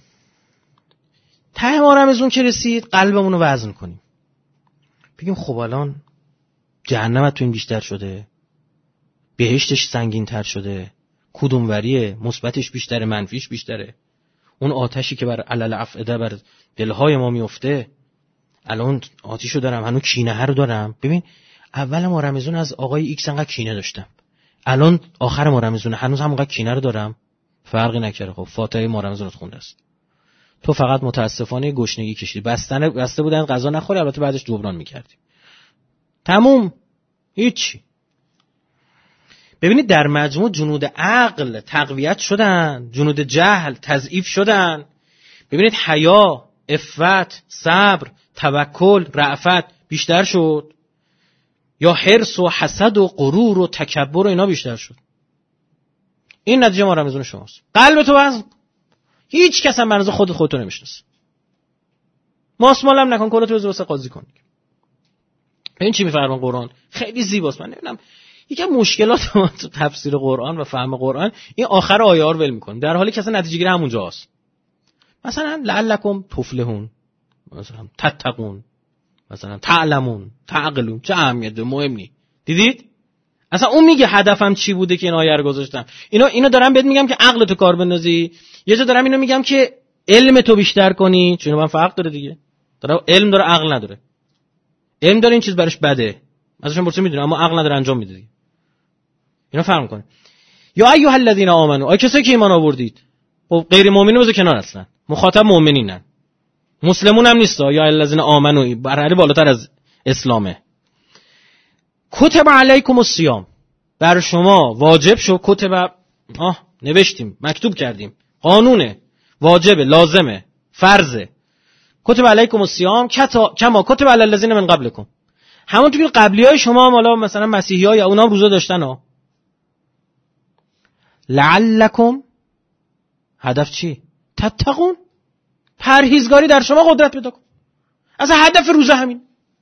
ته ماه رمضان که رسید قلبمون رو وزن کنیم، بگیم خب الان جهنمت تو این بیشتر شده، بهشتش سنگین تر شده، کدوم وریه، مثبتش بیشتره منفیش بیشتره، اون آتشی که بر علل افئده بر دلهای ما میفته، الان آتیشو دارم، هنوز کینه رو دارم. ببین اول ماه رمضان از آقای ایکس انقدر کینه داشتم، الان آخر ماه رمضان هنوز همونقدر کینه رو دارم، فرقی نکرده. خب فاتحه ماه رمضانت خونده است، تو فقط متاسفانه گشنگی کشیدی، بسته بودن غذا نخوری، البته بعدش جبران میکردی، تموم، هیچی. ببینید در مجموع جنود عقل تقویت شدن، جنود جهل تضعیف شدن. ببینید حیا، عفت، صبر، توکل، رأفت بیشتر شد، یا حرص و حسد و غرور و تکبر و اینا بیشتر شد. این نتیجه ما رمضان شماست. قلب تو وزن، هیچ کس هم مرز خودتو نمیشناسه. ماسمالم نکن، کلاتو بذار واسه قاضی کن. این چی میفرمان قرآن؟ خیلی زیباست. من نمیدونم یکی از مشکلات ما تو تفسیر قرآن و فهم قرآن این آخر آیه ها رو ول می‌کنه، در حالی که اصلا نتیجه گیری همونجاست. مثلا لعلکم تفلحون، مثلا تتقون، مثلا تعلمون، تعقلون، چه اهمیت مهم نی. دیدید؟ اصلا اون میگه هدفم چی بوده که این آیه رو گذاشتم. اینو دارم بهت میگم که عقل تو کار بندازی، یه جا دارم اینو میگم که علم تو بیشتر کنی، چون من فرق داره دیگه. داره علم داره عقل نداره. علم داره این چیز براش بده، ازشون برسه میدونه، اما عقل نداره انجام میده دیگه. اینا فرق میکنه. یا ایها الذین آمنو، ای کسایی که ایمان آوردید. خب غیر مؤمنین بذار کنار، اصلا مخاطب مؤمنینن، مسلمون هم نیست. یا الذین آمنو برای بالاتر از اسلامه. کتب علیکم الصیام، بر شما واجب شد. کتب نوشتیم، مکتوب کردیم، قانونه، واجبه، لازمه، فرضه. کتب علیکم الصیام کما کتب علی الذین من قبلکم، همونطور که قبلیای شما هم حالا مثلا مسیحی‌ها یا اونا هم روزه داشتن ها. لعلکم، هدف چی؟ تتقون، پرهیزگاری در شما قدرت پیدا کن. اصلا هدف روزه همین.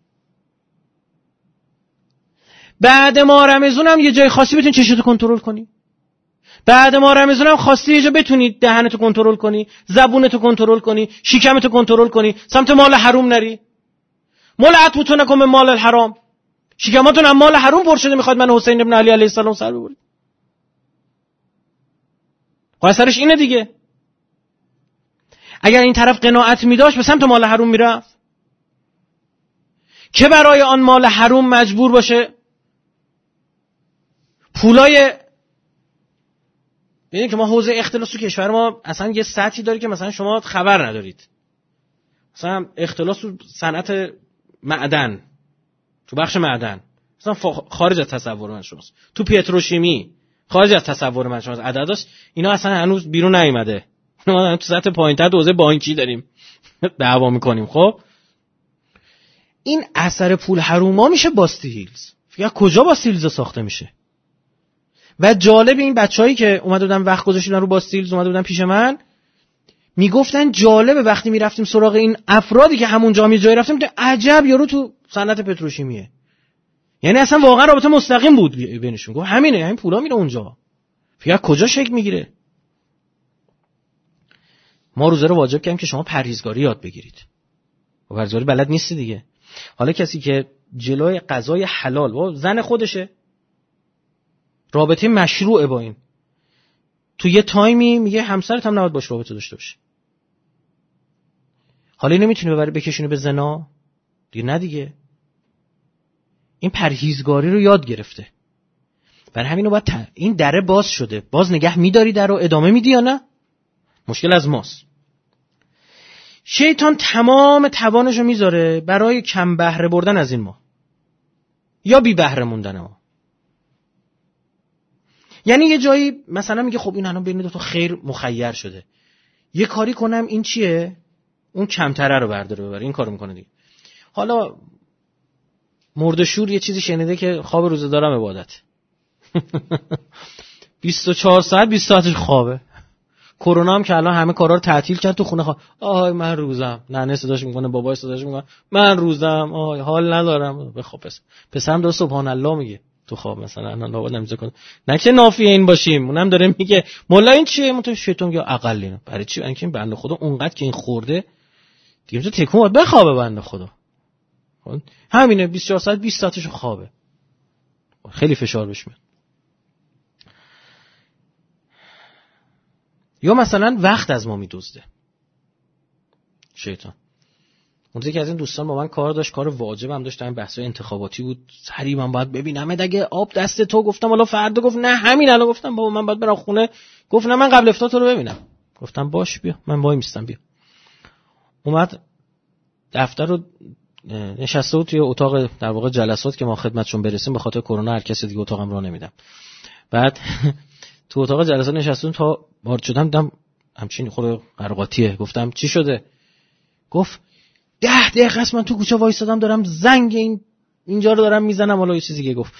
بعد ماه رمضان هم یه جای خاصی بتونی چشتو کنترل کنی. بعد ماه رمضان هم خواستی یه جا بتونی دهنتو کنترل کنی، زبونتو کنترل کنی، شکمتو کنترل کنی، سمت مال حرام نری. ملعتمتون نکن به مال الحرام، شکماتون هم مال حرام پر شده، میخواد من حسین ابن علی علیه السلام سر ببرید. قاصرش اینه دیگه. اگر این طرف قناعت می‌داشت به سمت مال حرام میرفت، که برای آن مال حرام مجبور باشه پولای، ببینید که ما حوزه اختلاس تو کشور ما اصلا یه سطحی داره که مثلا شما خبر ندارید. مثلا اختلاس تو صنعت معدن، تو بخش معدن مثلا خارج از تصور من شماست. تو پتروشیمی خارج از تصور من شماست. عدداش اینا اصلا هنوز بیرون نیومده. ما تو سطح پایین‌تر حوزه بانکی داریم دعوا می‌کنیم. خب این اثر پول حروما میشه باستی هیلز. فکر کجا باستی هیلز ساخته میشه؟ و جالب این بچه‌هایی که اومده بودن وقت گذاشتن رو باستی هیلز، اومده بودن پیش من میگفتن جالبه وقتی میرفتیم سراغ این افرادی که همون جا جایی رفتیم، عجب یارو تو صنعت پتروشیمیه. یعنی اصلا واقعا رابطه مستقیم بود بینشون. گفت همینه، همین پولا میره اونجا. فکر کجا شکل میگیره؟ ما روزه رو واجب کردیم که شما پرهیزگاری یاد بگیرید. و پرهیزگاری بلد نیستی دیگه. حالا کسی که جلوی غذای حلال و زن خودشه، رابطه مشروعه با این، تو یه تایمی میگه همسرت هم نباید باش رابطه داشته باشه، حالا اینو میتونه ببره بکشونه به زنا دیگه؟ نه دیگه. این پرهیزگاری رو یاد گرفته. برای همینو باید این دره باز شده، باز نگه میداری در رو ادامه میدی یا نه؟ مشکل از ماست. شیطان تمام توانشو میذاره برای کم بهره بردن از این ما یا بی بهره موندن ما. یعنی یه جایی مثلا میگه خب این الان بین دو تا خیر مخیر شده، یه کاری کنم این چیه، اون کمتره رو برداره ببره، این کارو میکنه دیگه. حالا مردشور یه چیزی شنیده که خواب روزه دارم عبادت 24 ساعت 20 ساعتش خوابه. کرونا هم که الان همه کارا رو تعطیل کرد، تو خونه خواب. آهای من روزم، ننه صداش میکنه، بابای صداش میکنه من روزم، آهای حال ندارم. بخواب پسرم داره سبحان الله میگه تو خواب، مثلا انا لابد نمیذاره کنه، نه که نافیه این باشیم. اونم داره میگه مولا این چیه، منتو شیطان میگه اقل اینو. برای چی؟ اینکه بنده خدا اونقدر که این خورده دیگه تو تکون باید بخوابه بنده خدا. همینه 24 ساعت 20 ساعتش خوابه، خیلی فشار بهش میاد. یا مثلا وقت از ما میدزده شیطان. اون که از این دوستان با من کار داشت، کار واجبم داشت، این بحثای انتخاباتی بود، سری من باید ببینم اگه آب دست تو، گفتم والا فردا، گفت نه همین الان، گفتم بابا من باید برم خونه، گفت نه من قبل افطار تو رو ببینم، گفتم باش بیا من وای میستم بیا. اومد دفتر رو نشسته بود توی اتاق در واقع جلسات که ما خدمتشون برسیم، به خاطر کرونا هر کسی دیگه اتاقم راه نمیدم. بعد تو اتاق جلسات نشستم تا وارد شدم دیدم همچین خود قرقاتیه. گفتم چی شده؟ گفت 10 دقیقه است من تو کوچه وایسادم دارم زنگ اینجا رو دارم میزنم. حالا یه چیزی که گفت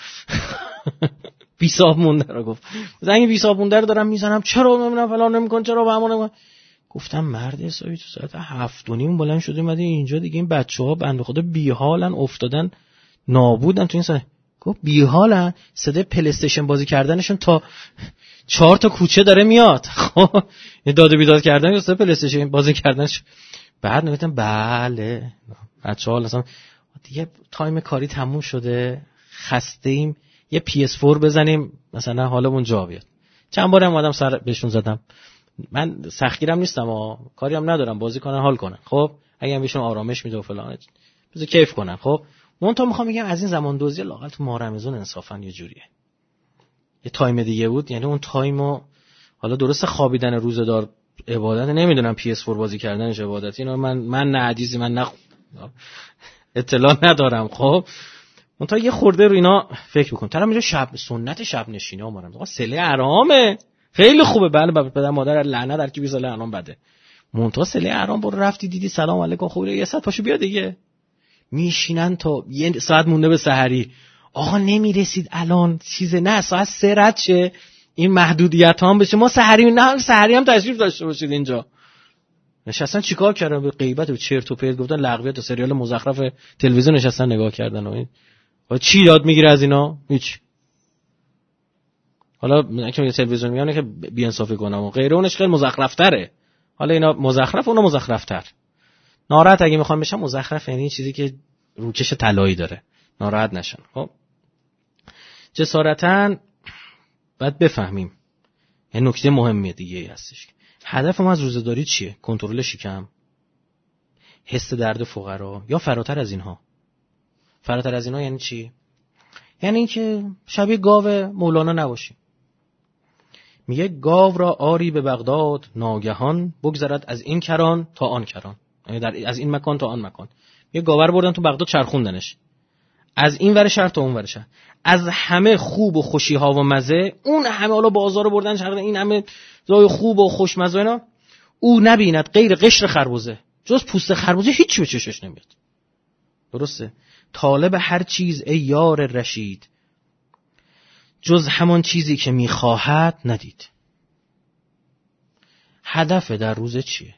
بی صاحب مونده رو گفت، زنگ بی صاحب مونده رو دارم میزنم، چرا نمیدونم فلان نمیکن، چرا بهمون. گفتم مرد حسابی تو ساعت 7:30 بلند شده اومدی اینجا دیگه، این بچه‌ها بنده خدا بی حالن، افتادن نابودن تو این ساعت. گفت بی حالن، صدای پلی استیشن بازی کردنشون تا 4 تا کوچه داره میاد. خب این داد و بیداد کردن یا صدای پلی استیشن بازی کردنش. بعد نگفتم بله بچه‌ها مثلا دیگه تایم کاری تموم شده، خسته ایم، یه PS4 بزنیم مثلا حالمون جا بیاد. چند بارم اومدم سر بهشون زدم، من سختگیرم نیستم کاری هم ندارم، بازی کنن حال کنن. خب اگه هم بهشون آرامش میده و فلان بذار کیف کنن. خب من میخوام بگم از این زمان دوزی لااقل تو ماه رمضان انصافا یه جوریه، یه تایم دیگه بود. یعنی اون تایمو حالا درست خوابیدن روزه‌دار عبادت، نمیدونم PS4 بازی کردنش عبادت، اینا من نه حدیثی من نه اطلاع ندارم. خب اون تا یه خورده رو اینا فکر بکن. طرف میره شب سنت شب نشینی اومدم آقا صله حرامه، خیلی خوبه، بله پدر مادر لعنت در کی بی صله حرام بده. مونتا صله حرام برو رفتی دیدی سلام علیکم خوبه یه ساعت پاشو بیا دیگه. میشینن تا یه ساعت مونده به سحری، آقا نمیرسید الان چیزه، نه ساعت 3 رد شه این محدودیت هم بشه ما سحری، نه سحری هم تشریف داشته باشید اینجا. نشستن چیکار کردن؟ به غیبت و چرت و پرت گفتن، لغویات و سریال مزخرف تلویزیون نشستن نگاه کردن. و این چی یاد میگیره از اینا؟ هیچ. حالا که تلویزیون میانه که بی انصافی کنم و غیره، اونش خیلی مزخرف تره. حالا اینا مزخرف، اونا مزخرف تر. ناراحت اگه میخوام بشم مزخرف یعنی چیزی که روکش طلایی داره، ناراحت نشن. خب جسارتاً باید بفهمیم یه نکته مهمیه دیگه هستش. هدف ما از روزه‌داری چیه؟ کنترل شکم، حس درد فقرا، یا فراتر از اینها؟ فراتر از اینها یعنی چی؟ یعنی اینکه شبیه گاو مولانا نباشیم. میگه گاو را آری به بغداد ناگهان، بگذرد از این کران تا آن کران، یعنی از این مکان تا آن مکان. یه گاور بردن تو بغداد چرخوندنش، از این ور شهر تا اون ور شهر، از همه خوب و خوشی ها و مزه، اون همه حالا بازار رو بردن شهر، این همه جای خوب و خوشمزه اینا، او نبیند غیر قشر خربزه، جز پوست خربزه هیچ به چشش نمیاد. درسته؟ طالب هر چیز ای یار رشید، جز همان چیزی که میخواهد ندید. هدف در روزه چیه؟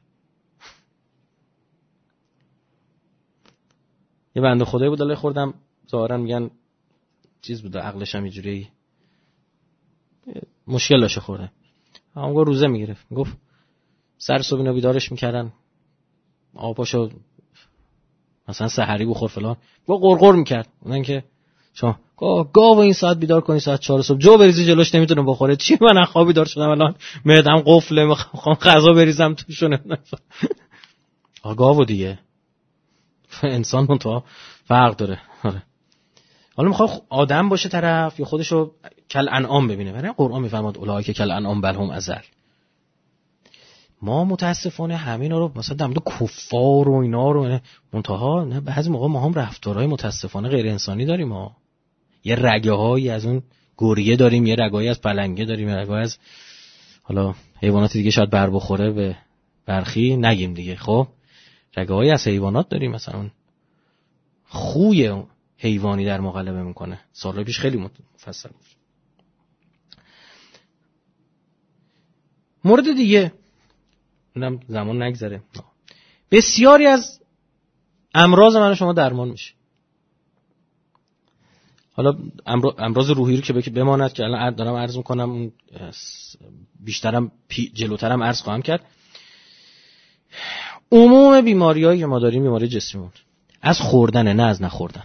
یه بنده خدایی بود، الله خوردم ظاهرا میگن چیز بوده، عقلش هم اینجوری مشکل داشته خورده. همون روزه میگرفت، گفت سر صبح اینا بیدارش میکردن، آقاشو مثلا سحری بخور فلان، با قرقر میکرد. اونن که شما گاو این ساعت بیدار کنی ساعت 4 صبح جو بریزی جلوش نمیتونه بخوره، چی من خواب بیدار شدم الان معدم قفله میخوام غذا بریزم توشونه. گاو دیگه انسان منتها فرق داره. حالا میخواد آدم باشه طرف یا خودشو کل انعام ببینه؟ برای قرآن میفرماد اولئک کل انعام بل هم اضل. ما متاسفانه همینا رو مثلا در مورد کفار و اینا رو منتها نه، بعضی موقع ما هم رفتارهای متاسفانه غیر انسانی داریم. ما یه رگه‌هایی از اون گوریه داریم، یه رگه‌ای از پلنگه داریم، یه رگه‌ای از حالا حیوانات دیگه شاید بر بخوره به برخی نگیم دیگه. خب رگه‌هایی از حیوانات داریم، مثلا خوی حیوانی در ما غلبه میکنه. سال‌های پیش خیلی مفصل بود. مورد دیگه اونم زمان نگذره، بسیاری از امراض من و شما درمان میشه. حالا امراض روحی رو که بماند که الان دارم عرض میکنم، بیشترم جلوترم عرض خواهم کرد. عموم بیماریایی که ما داریم بیماری جسمیمون از خوردنه، نه از نخوردن.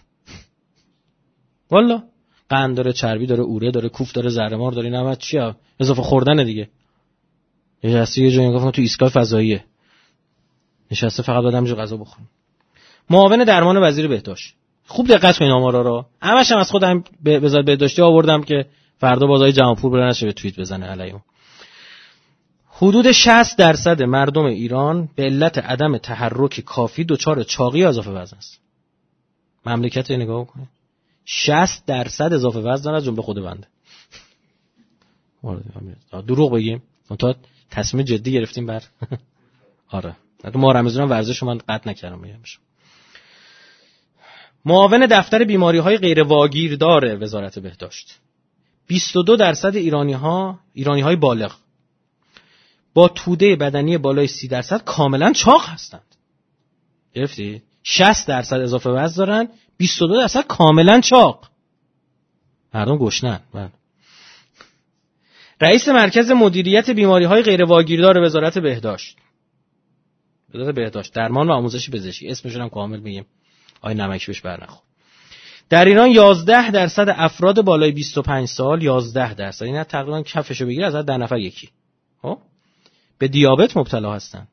والا قند داره، چربی داره، اوره داره، کوف داره، زهرمار داره، نمک چیه؟ اضافه خوردنه دیگه. نشسته یه جایی گفتم تو ایستگاه فضاییه، نشسته فقط بعد همینجا غذا بخوریم. معاون درمان وزیر بهداشت، خوب دقت کنین آمارا رو. همش هم از خودم به وزارت بهداشتی آوردم که فردا بازای جمع‌پور بلند نشه به توییت بزنه علیهم. حدود 60% مردم ایران به علت عدم تحرک کافی دچار چاقی اضافه وزن است. مملکت رو نگاه کنید، 60% اضافه وزن داره، از جمله خود بنده. دروغ بگیم تا تصمیم جدی گرفتیم بر آره تو ماه رمضان ورزش من قطع نکردم. میگم معاون دفتر بیماری‌های غیر واگیردار وزارت بهداشت، 22% ایرانی‌های بالغ با توده بدنی بالای 30% کاملا چاق هستند. گرفتی؟ 60% اضافه وزن دارن، 22% کاملا چاق. مردم گشنن. رئیس مرکز مدیریت بیماری‌های غیر واگیردار وزارت بهداشت، درمان و آموزش پزشکی، اسمشون هم کامل میگیم آی نمک بهش برنخور. در ایران 11% افراد بالای 25 سال، 11%، این تقریبا کفشو بگیر از 10 نفر یکی به دیابت مبتلا هستن.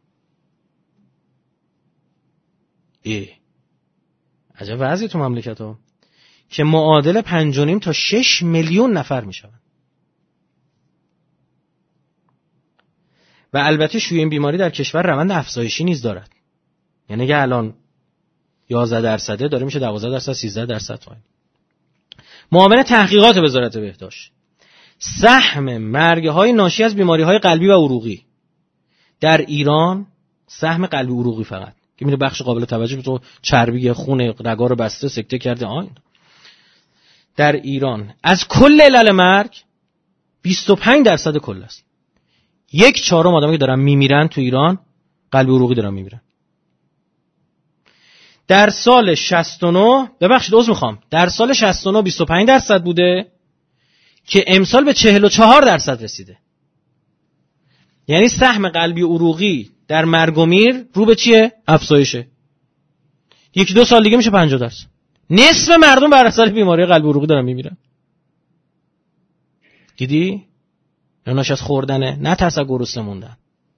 عجب وضعی تو مملکت ها که معادل 5.5 تا 6 میلیون نفر میشن. و البته شیوع این بیماری در کشور روند افزایشی نیز دارد. یعنی که الان 11% داره میشه 12%، 13%. معاون تحقیقات وزارت بهداشت، سهم مرگ‌های ناشی از بیماری‌های قلبی و عروقی در ایران، سهم قلبی عروقی فقط که میره بخش قابل توجه به تو چربی خون رگا رو بسته سکته کرده در ایران از کل علل مرگ 25% کل است. 1/4 آدمی که دارن میمیرن تو ایران قلبی عروقی دارن میمیرن. در سال 69 در سال 69 25% بوده که امسال به 44% رسیده. یعنی سهم قلبی عروقی در مرگ و میر رو به چیه؟ افزایشه. 1-2 سال دیگه میشه 50%. نصف مردم بر اثر بیماری قلبی عروقی دارن میمیرن. دیدی؟ ناشی از خوردنه، نه ترس از گرسنه موندن.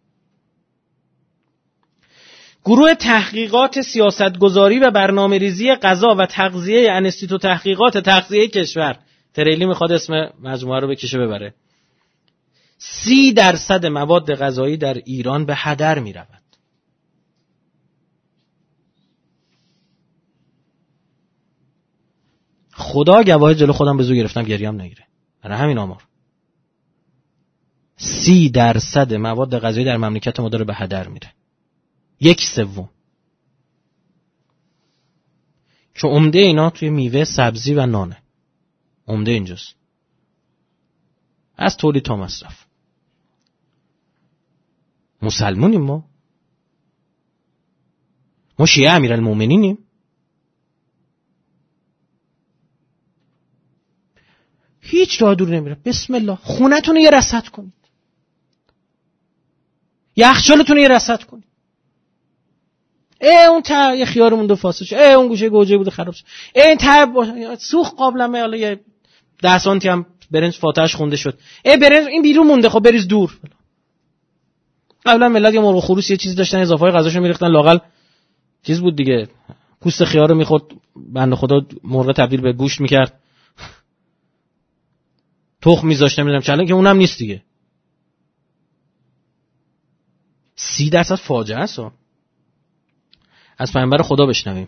گروه تحقیقات سیاستگذاری و برنامه‌ریزی غذا و تغذیه انستیتو تحقیقات تغذیه کشور، تریلی میخواد اسم مجموعه رو بکشه ببره، 30% مواد غذایی در ایران به هدر میرود. خدا گواه، جلو خودم به زور گرفتم گریم نگیره. برای همین آمار 30% مواد غذایی در مملکت ما داره به هدر میره. 1/3 که عمده اینا توی میوه، سبزی و نانه. عمده اینجاست، از تولید تا مصرف. مسلمونیم ما شیعه امیرالمومنینیم. هیچ راه دور نمیره. بسم الله خونتون رو یه رصد کنید. یخچالتون رو یه رصد کنید. اون یه خیار مونده فاسد شد، اون گوشه گوجه بود خراب شد، این سوخت قابلمه، حالا یه 10 سانتی هم برنج فاتحش خونده شد، برنج این بیرون مونده، خب بریز دور. قبلا ملت یه مرغ خروس یه چیزی داشتن اضافه های غذاشو میریختن لاقل چیز بود دیگه، پوست خیار رو میخورد بنده خدا مرغ تبدیل به گوشت میکرد، تخم میذاشت، نمیدونم چالش، که اونم نیست دیگه. 30% فاجعه است. از پیامبر خدا بشنویم.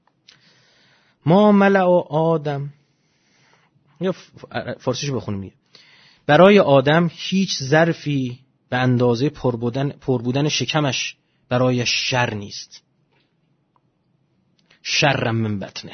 ما ملأ آدم، یا فارسیشو بخونیم، برای آدم هیچ ظرفی به اندازه پر بودن شکمش برای شر نیست. شر من بطنه.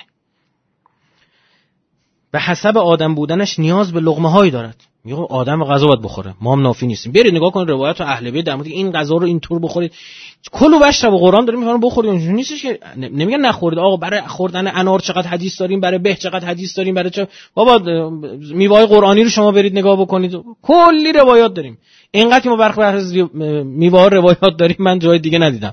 به حسب آدم بودنش نیاز به لقمه هایی دارد. میگه آدم غذا باید بخوره، ما هم نافی نیستیم. برید نگاه کنید روایت اهل بیت در مورد این غذا رو اینطور بخورید. کلوا واشربوا، قرآن داره میفرمه بخورید، اونجوری نیستش که نمیگن نخورید. آقا برای خوردن انار چقدر حدیث داریم، برای به چقدر حدیث داریم، برای چه بابا میوه قرآنی رو شما برید نگاه بکنید، کلی روایات داریم. اینقدر که ما برخلاف میوه روایات داریم من جای دیگه ندیدم.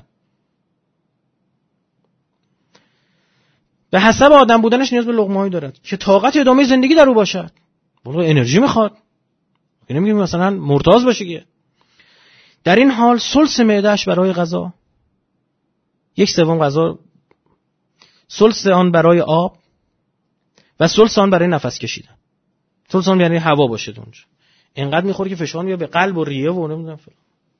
به حسب آدم بودنش نیاز به لقمه‌ای دارد که طاقت ادامه زندگی در او باشد. والا انرژی میخواد. نمیگیم مثلا مرتاض باشه که. در این حال ثلث معده‌اش برای غذا، 1/3 غذا، ثلث آن برای آب و ثلث آن برای نفس کشیدن. ثلث آن یعنی هوا باشه اونجا. اینقدر میخوره که فشار میاد به قلب و ریه و نمیدونم فلان.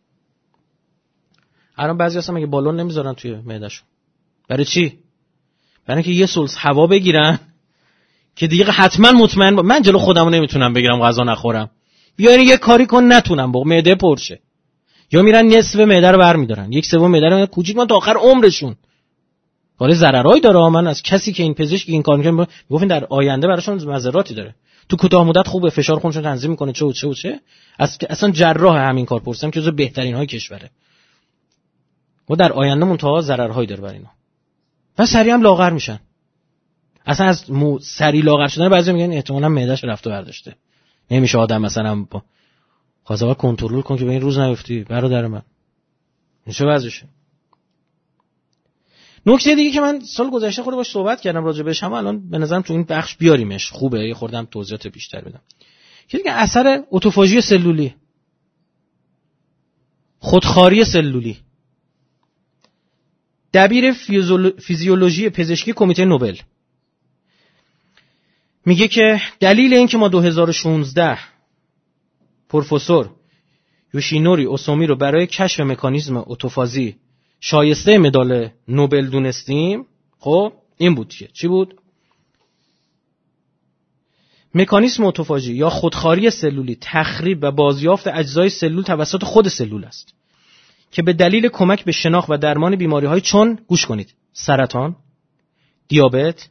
الان بعضی اصلا مگه بالون نمیذارن توی معده‌شون؟ برای چی؟ برای اینکه یه ثلث هوا بگیرن که دیگه حتما مطمئن من جلو خودمو نمیتونم بگیرم غذا نخورم. بیاین یه کاری کن نتونم با معده پرشه. یا میرن نصف معده رو برمی‌دارن، 1/3 معده رو کوچیک من تا آخر عمرشون. حالا ضررایی داره. من از کسی که این پزشک این کار می‌کنه میگفتن در آینده براشون مضراتی داره. تو کوتاه مدت خوبه، فشار خونشون تنظیم می‌کنه، چه اصلا جراح همین کار پرسیدم که جزو بهترین های کشوره. و در آینده منتها ضررهایی داره برای اینا. و سریع هم لاغر میشن. اصلا از سریع لاغر شدن بعضی میگن احتمالاً معده‌اش رفت و برداشته. نمیشه آدم مثلا با غذا کنترل کن که به این روز نیفتی برادر من. این چه وضعشه؟ نکته دیگه که من سال گذشته خود باش صحبت کردم راجع بهش، هم الان به نظرم تو این بخش بیاریمش، خوبه یه خوردم توضیحات بیشتر بدم. که دیگه اثر اتوفاژی سلولی، خودخواری سلولی. دبیر فیزیولوژی پزشکی کمیته نوبل میگه که دلیل این که ما 2016 پروفسور یوشینوری اوسومی رو برای کشف مکانیزم اتوفازی شایسته مدال نوبل دونستیم، خب این بود که چی بود؟ مکانیزم اتوفاژی یا خودخواری سلولی تخریب و بازیافت اجزای سلول توسط خود سلول است که به دلیل کمک به شناخت و درمان بیماری‌های چون گوش کنید سرطان، دیابت،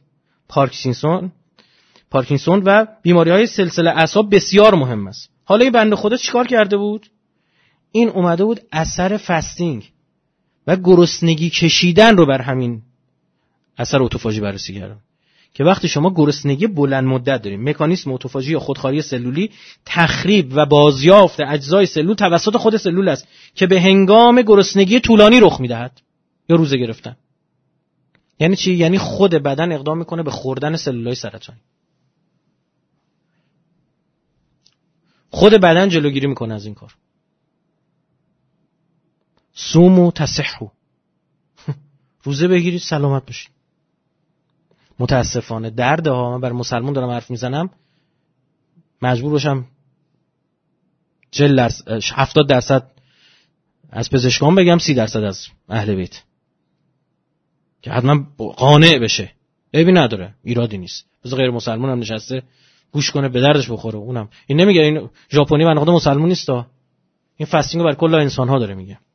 پارکینسون و بیماری‌های سلسله اعصاب بسیار مهم است. حالا این بنده خدا چیکار کرده بود؟ این اومده بود اثر فستینگ و گرسنگی کشیدن رو بر همین اثر اتوفاژی بررسی کرده که وقتی شما گرسنگی بلند مدت دارید، مکانیزم اتوفاژی یا خودخواری سلولی تخریب و بازیافت اجزای سلول توسط خود سلول است که به هنگام گرسنگی طولانی رخ میدهد یا روزه گرفتن. یعنی چی؟ یعنی خود بدن اقدام میکنه به خوردن سلولای سرطانی. خود بدن جلوگیری میکنه از این کار. صوموا تصحوا، روزه بگیرید سلامت باشید. متاسفانه درد ها، من برای مسلمان دارم حرف میزنم، مجبور باشم 70% از پزشکان بگم 30% از اهل بیت که حتما قانع بشه. عیبی نداره، ایرادی نیست. بذار غیر مسلمان هم نشسته گوش کنه به دردش بخوره. اونم این نمیگه این ژاپنی بنده خدا مسلمان نیستا، این فاستینگ رو بر کل انسان ها داره میگه.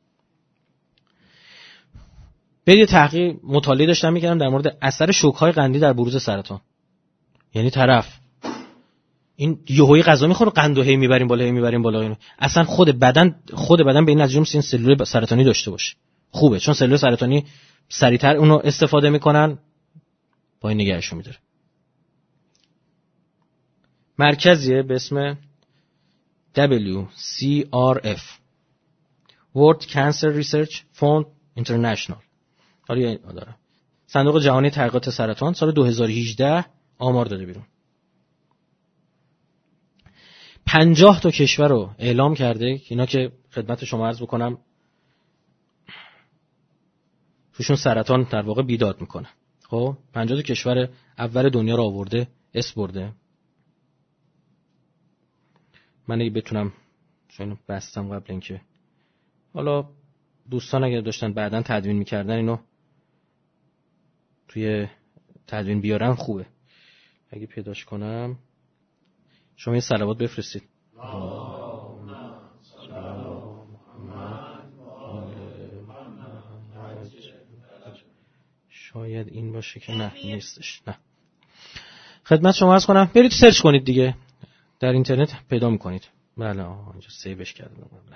یه تحقیق مطالعه داشتم میکردم در مورد اثر شوک‌های قندی در بروز سرطان. یعنی طرف این یهویی غذا میخوره، قند رو هی میبریم بالا، اصلا خود بدن به این نتیجه میرسه سلول سرطانی داشته باشه. خوبه چون سلول سرطانی سریعتر اونو استفاده میکنن، با این نگهشون میداره. مرکزیه به اسم WCRF World Cancer Research Fund International. حالا داره. صندوق جهانی تحقیقات سرطان سال 2018 آمار داده بیرون. 50 تا کشور رو اعلام کرده، اینا که خدمت شما عرض بکنم توشون سرطان در واقع بیداد میکنه. خب 50 تا کشور اول دنیا رو آورده، اسم برده. من اگه بتونم شاید بستم قبل اینکه حالا دوستان اگر داشتن بعداً تدوین میکردن اینو توی تدوین بیارن خوبه. اگه پیداش کنم شما یه صلوات بفرستید. شاید این باشه که نه نیستش. نه خدمت شما عرض کنم برید سرچ کنید دیگه در اینترنت پیدا میکنید. بله اینجا سیوش کردم. بله.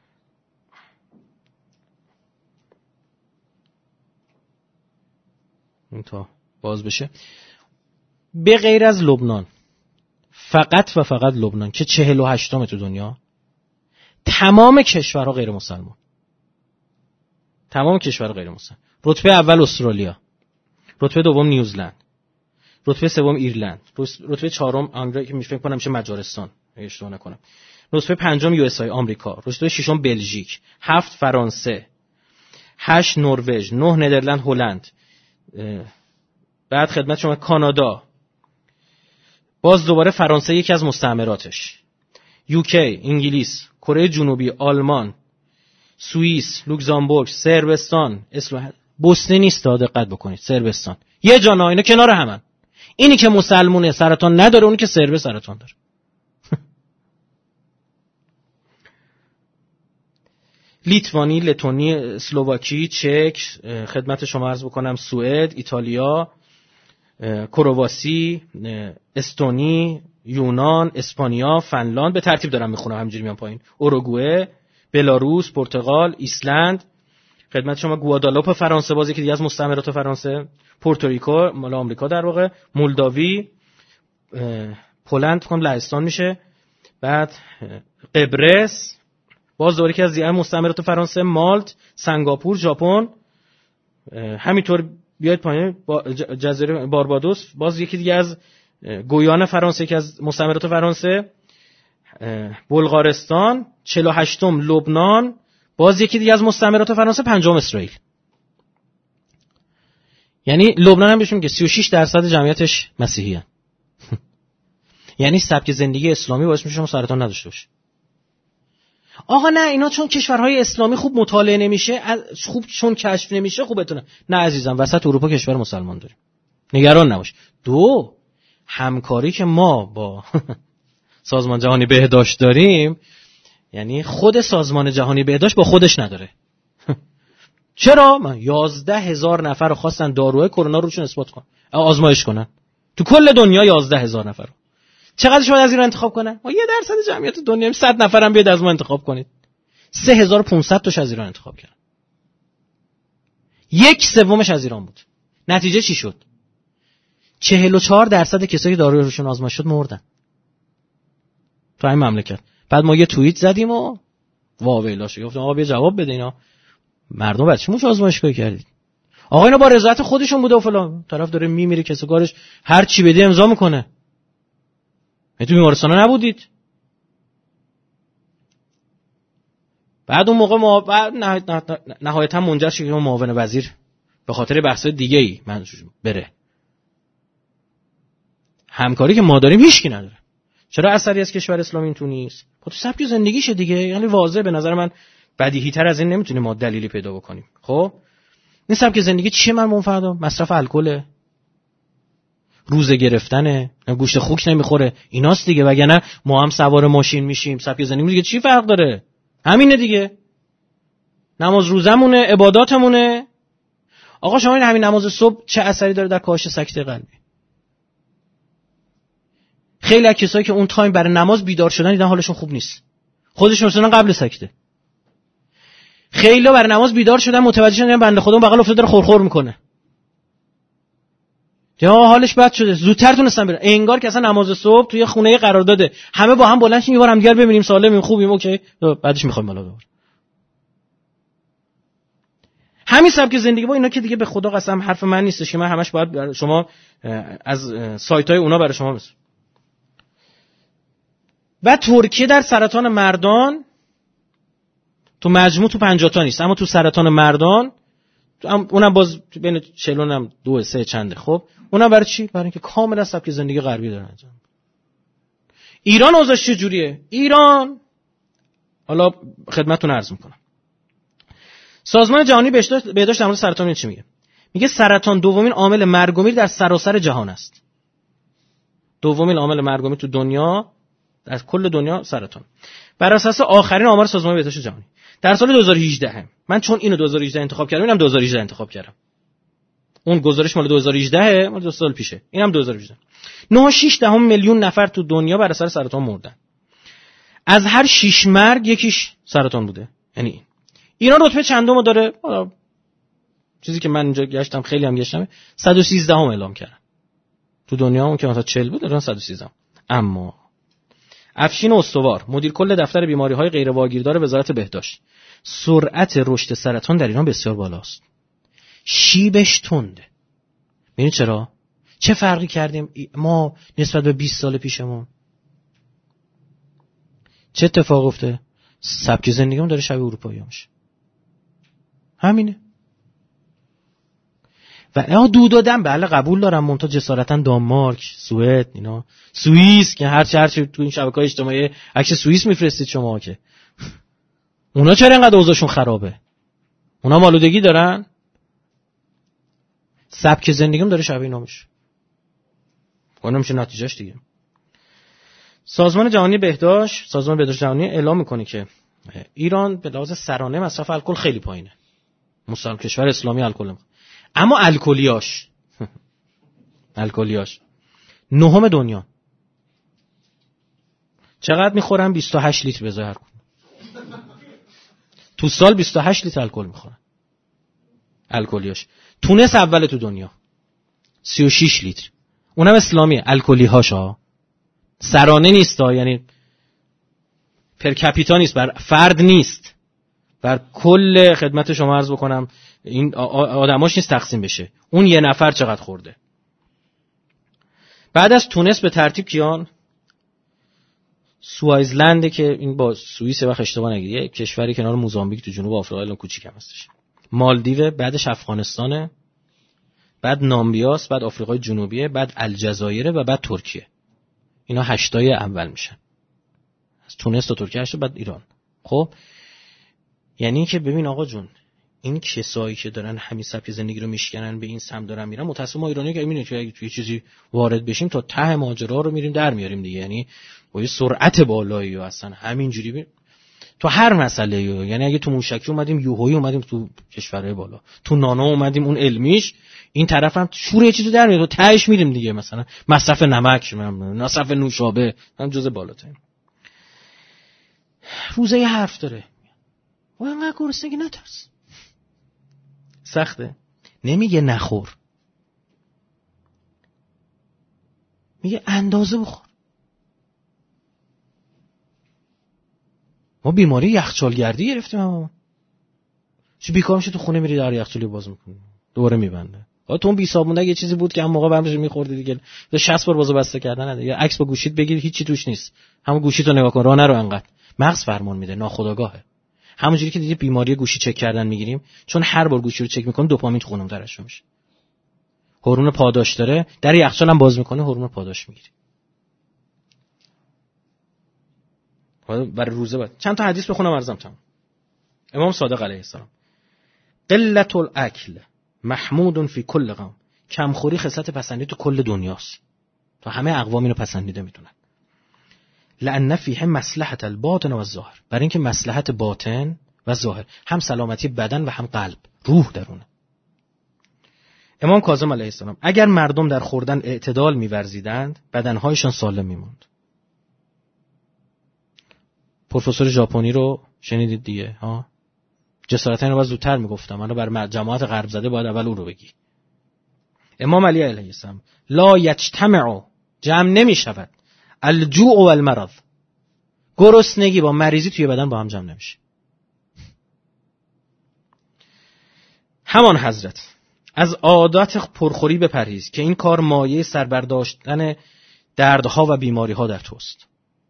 این تا باز بشه. به غیر از لبنان، فقط و فقط لبنان که 48ام تو دنیا، تمام کشورها غیر مسلمان. تمام کشورها غیر مسلمان. رتبه اول استرالیا، رتبه دوم نیوزلند، رتبه سوم ایرلند، رتبه چهارم آمریکا که فکر کنم میشه مجارستان اگه اشتباه نکنم، رتبه پنجم یو اس آی آمریکا، رتبه ششم بلژیک، 7 فرانسه، 8 نروژ، 9 ندرلند، هلند. بعد خدمت شما کانادا، باز دوباره فرانسه یکی از مستعمراتش، یوکی، انگلیس، کره جنوبی، آلمان، سوئیس، لوکزامبورگ، صربستان، بوسنی نیست دقت بکنید، صربستان. یه جانا اینا کنار همن. اینی که مسلمونه سرطان نداره، اونی که سربه سرطان داره. لیتوانی، لتونی، اسلوواکی، چک، خدمت شما عرض بکنم سوئد، ایتالیا، کرواسی، استونی، یونان، اسپانیا، فنلاند، به ترتیب دارم میخونم همینجوری میام پایین، اوروگوئه، بلاروس، پرتغال، ایسلند، خدمت شما گوادالوپ فرانسه، بازی که دیگه از مستعمرات فرانسه، پورتوریکو مال آمریکا در واقع، مولداوی، پولند فکر کنم لهستان میشه، بعد قبرس، باز دوره که از دیگه مستعمرات فرانسه، مالت، سنگاپور، ژاپن، همینطور بیاید پایین جزیره باربادوس، باز یکی دیگه از گویان فرانسه که از مستعمرات فرانسه، بلغارستان، 48م لبنان، باز یکی دیگه از مستعمرات فرانسه، 5م اسرائیل. یعنی لبنان هم بهش میگه 36% جمعیتش مسیحیان. یعنی سبک زندگی اسلامی باعث میشه شما سرطان نداشته باشی. آقا نه اینا چون کشورهای اسلامی خوب مطالعه نمیشه، خوب چون کشف نمیشه خوبتونه. نه عزیزم، وسط اروپا کشور مسلمان داریم، نگران نباش. دو، همکاری که ما با سازمان جهانی بهداشت داریم، یعنی خود سازمان جهانی بهداشت با خودش نداره. چرا؟ من 11,000 نفر رو خواستن داروی کرونا روشون اثبات کنن، آزمایش کنن تو کل دنیا. 11,000 نفر. چقدر شما از ایران انتخاب کنن؟ ما 1% جمعیت دنیا، 100 نفرم بیاد از ما انتخاب کنید. 3,500 تاش از ایران انتخاب کردن. 1/3 از ایران بود. نتیجه چی شد؟ 44% کسایی که داروی روشون آزمایش شد مردن تو این مملکت. بعد ما یه توییت زدیم و واویلاش گفتم آقا بیا جواب بده، اینا مردم بعد چی موش آزمایشگاه کردید؟ آقا اینا با رضایت خودشون بوده و فلان. طرف داره میمیره کسی کارش هر چی بده امضا میکنه. تو بیمارستان نبودید؟ بعد اون موقع نهایتا منجر شد که معاون وزیر به خاطر بحث دیگه ای بره. همکاری که ما داریم هیچکی نداره. چرا اثری از کشور اسلامی این تو نیست؟ تو سبک زندگیشه دیگه. یعنی واضحه به نظر من، بدیهی تر از این نمیتونیم ما دلیلی پیدا بکنیم. خب این سبک زندگی چیه؟ من فردا مصرف الکل، روزه گرفتنه، گوشت خوک نمیخوره، ایناست دیگه. وگرنه ما هم سوار ماشین میشیم، سبک زندگی دیگه چی فرق داره؟ همینه دیگه. نماز روزمونه، عباداتمونه. آقا شما این همین نماز صبح چه اثری داره در کاهش سکته قلبی؟ خیلی از کسایی که اون تایم برای نماز بیدار شدن دیدن حالشون خوب نیست، خودشون رسیدن قبل سکته. خیلی برای نماز بیدار شدن متوجه شدن بنده خدا اون بغل افتاده داره خورخور میکنه، یا حالش بد شده، زودتر تونستن برن. انگار که اصلا نماز صبح توی خونه قرار داده، همه با هم بلند شیم یه بار هم دیگه ببینیم سالمیم خوبیم اوکی، بعدش میخوایم بالا ببریم. همین سبک زندگی با اینا که دیگه به خدا قسم حرف من نیستش که من همش باید شما از سایت‌های اونا برای شما بس. و ترکیه در سرطان مردان تو مجموع تو 50 تا نیست، اما تو سرطان مردان اونم باز بین 40 هم 2 3 چنده. خب اونم برای چی؟ برای اینکه کاملا سبک زندگی غربی دارن انجام. ایران اوضاعش چه جوریه؟ ایران حالا خدمتتون عرض میکنم. سازمان جهانی بهداشت در مورد سرطان چی میگه؟ میگه سرطان دومین عامل مرگ و میر در سراسر جهان است. دومین عامل مرگ و میر تو دنیا، در کل دنیا سرطان. بر اساس آخرین آمار سازمان بهداشت جهانی در سال 2018 من چون اینو 2018 انتخاب کردم، اینم 2018 انتخاب کردم. اون گزارش مال 2018 مال 2 سال پیشه، اینم 2018. 9.6 میلیون نفر تو دنیا بر اثر سرطان مردن. از هر 6 مرگ یکیش سرطان بوده. یعنی ایران رتبه چندمو داره؟ چیزی که من اینجا گشتم، خیلی هم گشتم، 113 اعلام کردن. تو دنیا اون که مثلا 40 بود، ایران 113. اما افشین استوار، مدیر کل دفتر بیماری‌های غیر واگیردار وزارت بهداشت، سرعت رشد سرطان در ایران بسیار بالاست. شیبش تنده. ببینید چرا؟ چه فرقی کردیم ما نسبت به 20 سال پیشمون؟ چه اتفاق افتاده؟ سبک زندگیمون داره شبیه اروپایی‌ها میشه. همینه. و دو دادم بله قبول دارم، منتها جسارتا دانمارک، سوئد، اینا، سوئیس که هرچی تو این شبکه‌های اجتماعی عکس سوئیس میفرستید شما، که اونا چرا اینقدر اوضاعشون خرابه؟ اونا آلودگی دارن؟ سبک زندگیم داره شبیه اینا میشه. اون میشه نتیجهش دیگه. سازمان جهانی بهداشت، سازمان بهداشت جهانی اعلام میکنه که ایران به لحاظ سرانه مصرف الکل خیلی پایینه. مسلمان کشور اسلامی الکل، اما الکلیاش نهم دنیا. چقدر میخورن؟ 28 لیتر به هر کدوم. تو سال 28 لیتر الکل میخورن. الکلیاش. تونس اول تو دنیا 36 لیتر. اونم اسلامیه. الکلی‌هاشا سرانه نیست ها، یعنی پر کپیتا نیست، بر فرد نیست، بر کل خدمت شما عرض بکنم این آدماش نیست تقسیم بشه. اون یه نفر چقدر خورده. بعد از تونس به ترتیب کیان؟ سوئیزلند که این با سوئیس وقت اشتباه نگیری، کشوری کنار موزامبیک تو جنوب آفریقا، الان کوچیک هم هستش. مالدیو، بعدش افغانستانه، بعد نامبیاس، بعد آفریقای جنوبیه، بعد الجزایر و بعد ترکیه. اینا 8 تای اول میشن. از تونس تا ترکیه 8 بعد ایران. خب یعنی که ببین آقا جون، این کسایی که دارن همین سبک زندگی رو میشکنن به این سمت دارن میرن، متأسفانه ما ایرانی که میبینیم که اگه توی چیزی وارد بشیم تا ته ماجرا رو میریم در میاریم دیگه. یعنی با یه سرعت بالایی و اصلا همینجوری تو هر مسئله، یعنی اگه تو موشکی اومدیم یوهویی اومدیم تو کشورهای بالا، تو نانو اومدیم اون علمیش، این طرف هم شور یه چیزی در میاد تو تهش میریم دیگه. مثلا مصرف نمک، مصرف نوشابه، هم جزء بالاترین. روزه یه حرف داره، و انقدر گرسنگی نترس. سخته. نمیگه نخور، میگه اندازه بخور. ما بیماری یخچالگردی گرفتیم همون. چه بیکار میشه تو خونه میری در یخچالی باز میکنی دوباره میبنده. تو اون بی صابونه یه چیزی بود که هم موقع برامش میخوردی دیگه، 60 بار بازو بسته کردن نده. یا عکس با گوشیت بگیر هیچی توش نیست، همون گوشیتو نگاه کن، راه نرو انقدر. مغز فرمان میده، ناخودآگاهه. همونجوری که دیدی بیماری گوشی چک کردن میگیریم، چون هر بار گوشی رو چک میکنیم دوپامین تو خونم ترشح میشه، هورمون پاداش داره، در یخچال هم باز میکنه هورمون پاداش میگیری. برای روزه بعد چند تا حدیث بخونم ارزم تمام. امام صادق علیه السلام: قلت الاکل محمود فی کل قوم. کمخوری خصلت پسندیده تو کل دنیاست، تو همه اقوام اینو پسندیده میدونن. لأن فیه مصلحت الباطن و الظاهر، برای اینکه مصلحت باطن و ظاهر، هم سلامتی بدن و هم قلب، روح درونه. امام کاظم علیه السلام: اگر مردم در خوردن اعتدال می‌ورزیدند بدنهایشان سالم می‌ماند. پروفسور ژاپنی رو شنیدید دیگه ها؟ جسارتا اینو باید زودتر میگفتم، انا بر جماعت غرب زده باید اول او رو بگی. امام علی علیه السلام: لا یجتمع، جمع نمیشود، الجوع و المرض، گرسنگی با مریضی توی بدن با هم جمع نمیشه. همان حضرت از عادت پرخوری بپرهیز که این کار مایه سربرداشتن دردها و بیماریها در توست.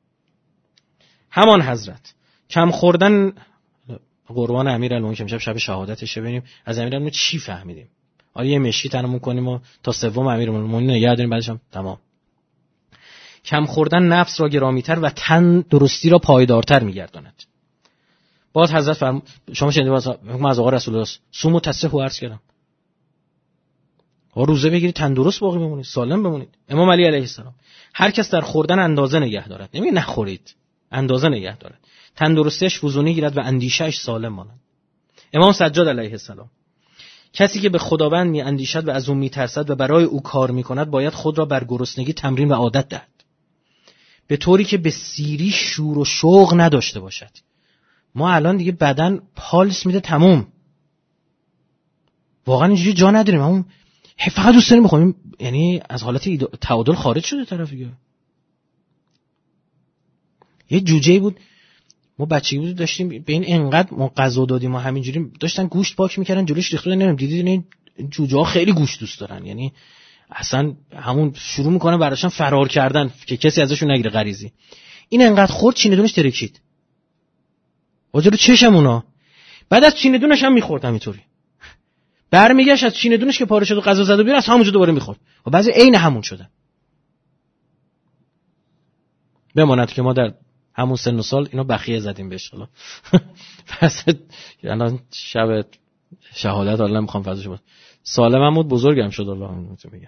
همان حضرت کم خوردن، قربان امیرالمومنین که میشه شب شهادتشه، ببینیم از امیرالمومنین چی فهمیدیم. آره یه مشکی تنمون کنیم و تا سوم امیرالمومنین نگه داریم، بعدش هم تمام. کم خوردن نفس را گرامی‌تر و تن درستی را پایدارتر می‌گرداند. باز حضرت شما شنیدید حکم از آقا رسول الله صوم و تصحوا عرض کردم. روزه بگیرید تندرست باقی بمونید، سالم بمونید. امام علی علیه السلام هر کس در خوردن اندازه نگه دارد، نمیگه نخورید، اندازه نگه دارد، تندرستیش فزونی گیرد و اندیشه‌اش سالم ماند. امام سجاد علیه السلام کسی که به خداوند می‌اندیشد و از او می‌ترسد و برای او کار می‌کند باید خود را بر گرسنگی تمرین و عادت دهد، به طوری که به سیری شور و شوق نداشته باشد. ما الان دیگه بدن پالس میده تموم، واقعا اینجوری جا نداریم، همون فقط دوست داریم بخوریم، یعنی از حالت تعادل خارج شده طرف دیگه. یه جوجه‌ای بود ما بچگی بود داشتیم، به این انقدر ما غذا دادیم، ما همینجوری داشتن گوشت پاک میکردن جلوش ریخته، نمیدونم دیدید این جوجه‌ها خیلی گوشت دوست دارن، یعنی اصلا همون شروع میکنه براشون فرار کردن که کسی ازشون نگیره غریزی. این انقدر خورد چینه دونش ترکید وجلو چشم اونا، بعد از چینه دونش هم میخورد همینطوری، برمیگشت از چینه دونش که پاره شد و غذا زد و بیرون از همونجا دوباره میخورد و بعضی عین همون شدن. بماند که ما در همون سن و سال اینا بخیه زدیم بهش. حالا پس الان شب شهادت الله نمیخوام فضاش بود، سالم بود، بزرگم شد الله میگم.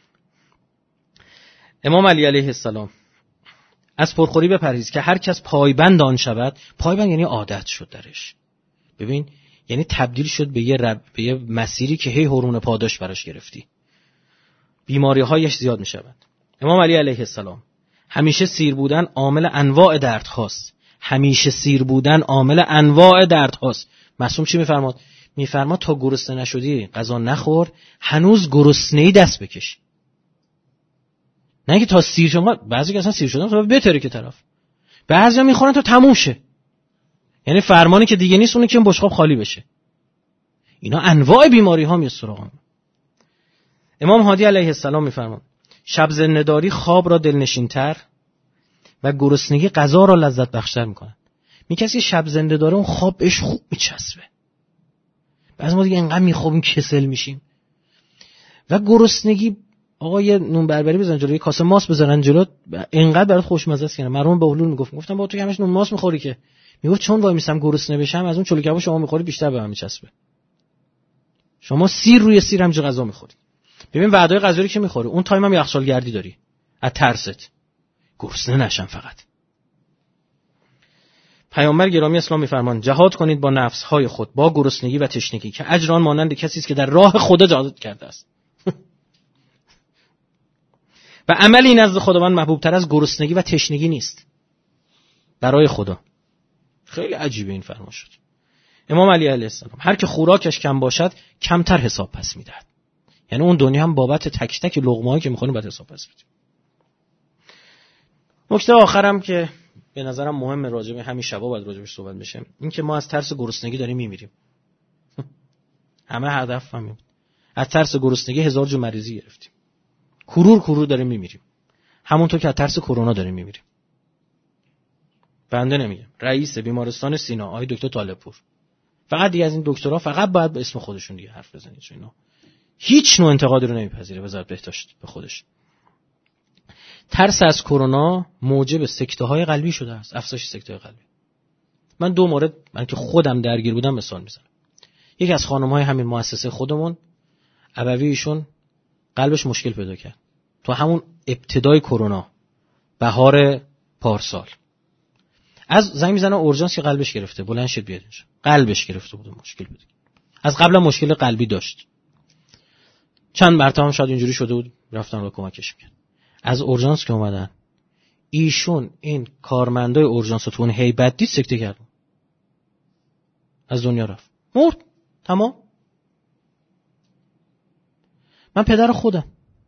امام علی علیه السلام از پرخوری بپرهیز که هر کس پایبند آن شود. پایبند یعنی عادت شد درش، ببین یعنی تبدیل شد به یه مسیری که هی هورمون پاداش براش گرفتی، بیماری‌هایش زیاد می‌شود. امام علی علیه السلام همیشه سیر بودن عامل انواع درد هاست، همیشه سیر بودن عامل انواع درد هاست. معصوم چی می‌فرماد؟ می‌فرماد تا گرسنه نشدی غذا نخور، هنوز گرسنه‌ای دست بکش. نه اینکه تا سیر شما، بعضی که اصلا سیر شدن تا بهتره که طرف، بعضیا میخورن تا تموم شه، یعنی فرمانی که دیگه نیست اونه که بشقاب خالی بشه. اینا انواع بیماری ها میاد سراغ. امام هادی علیه السلام میفرمان شب زنده‌داری خواب را دلنشین‌تر و گرسنگی غذا را لذت بخش‌تر میکنه. کسی شب زنده داره اون خواب بهش خوب میچسبه، بعضی ما دیگه انقدر میخوابیم کسل میشیم. و گرسنگی آقا یه نون بربری بزن جلو، یه کاسه ماست بزنن جلو، اینقدر برات خوشمزه است که مرحوم بهلول گفتم با تو که همش نون ماست میخوری که، میگفت چون وای میسم گرسنه بشم از اون چلو کباب شما میخوری بیشتر به من میچسبه. شما سیر روی سیر همج غذا میخوری. ببین وعده غذایی که میخوری اون تایم هم یخچال گردی داری از ترست گرسنه نشم فقط. پیامبر گرامی اسلام میفرمان جهاد کنید با نفس های خود با گرسنگی و تشنگی که اجر آن مانند کسی است که در راه خدا جهاد کرده است. و عملی نزد خداوند محبوب تر از گرسنگی و تشنگی نیست برای خدا. خیلی عجیبه این فرمان شد. امام علی علیه السلام هر که خوراکش کم باشد کمتر حساب پس میدهد، یعنی اون دنیا هم بابت تک تک لقمه‌ای که میخوریم باید حساب پس بدیم. نکته آخرم که به نظرم مهمه راجع به همین شبا باید راجع بهش صحبت بشه، این که ما از ترس گرسنگی داریم میمیریم. همه هدف همین، از ترس گرسنگی 1000 جو مریضی گرفتیم، کرور داریم میمیریم، همونطور که از ترس کرونا داریم میمیریم. بنده نمیگم، رئیس بیمارستان سینا آقای دکتر طالب‌پور، فقط دیگه از این دکترها فقط باید به اسم خودشون دیگه حرف بزنید، چون اینا هیچ نوع انتقادی رو نمیپذیره وزارت بهداشت به خودش. ترس از کرونا موجب سکته‌های قلبی شده است، افزایش سکته قلبی. من 2 مورد من که خودم درگیر بودم مثال میزنم. یکی از خانم‌های همین مؤسسه خودمون، ابوی ایشون قلبش مشکل پیدا کرد تو همون ابتدای کرونا، بهار پارسال. از زنگ میزنه اورژانس که قلبش گرفته، بلند شد بیاد اینجا. قلبش گرفته بود، مشکل بود. از قبل مشکل قلبی داشت. چند مرتبه هم شاید اینجوری شده بود، رفتن رو کمکش می‌کرد. از اورژانس که اومدن، ایشون این کارمندای اورژانس تو اون هیبت دید سکته کرد. از دنیا رفت. مرد. تمام. من پدر خودم.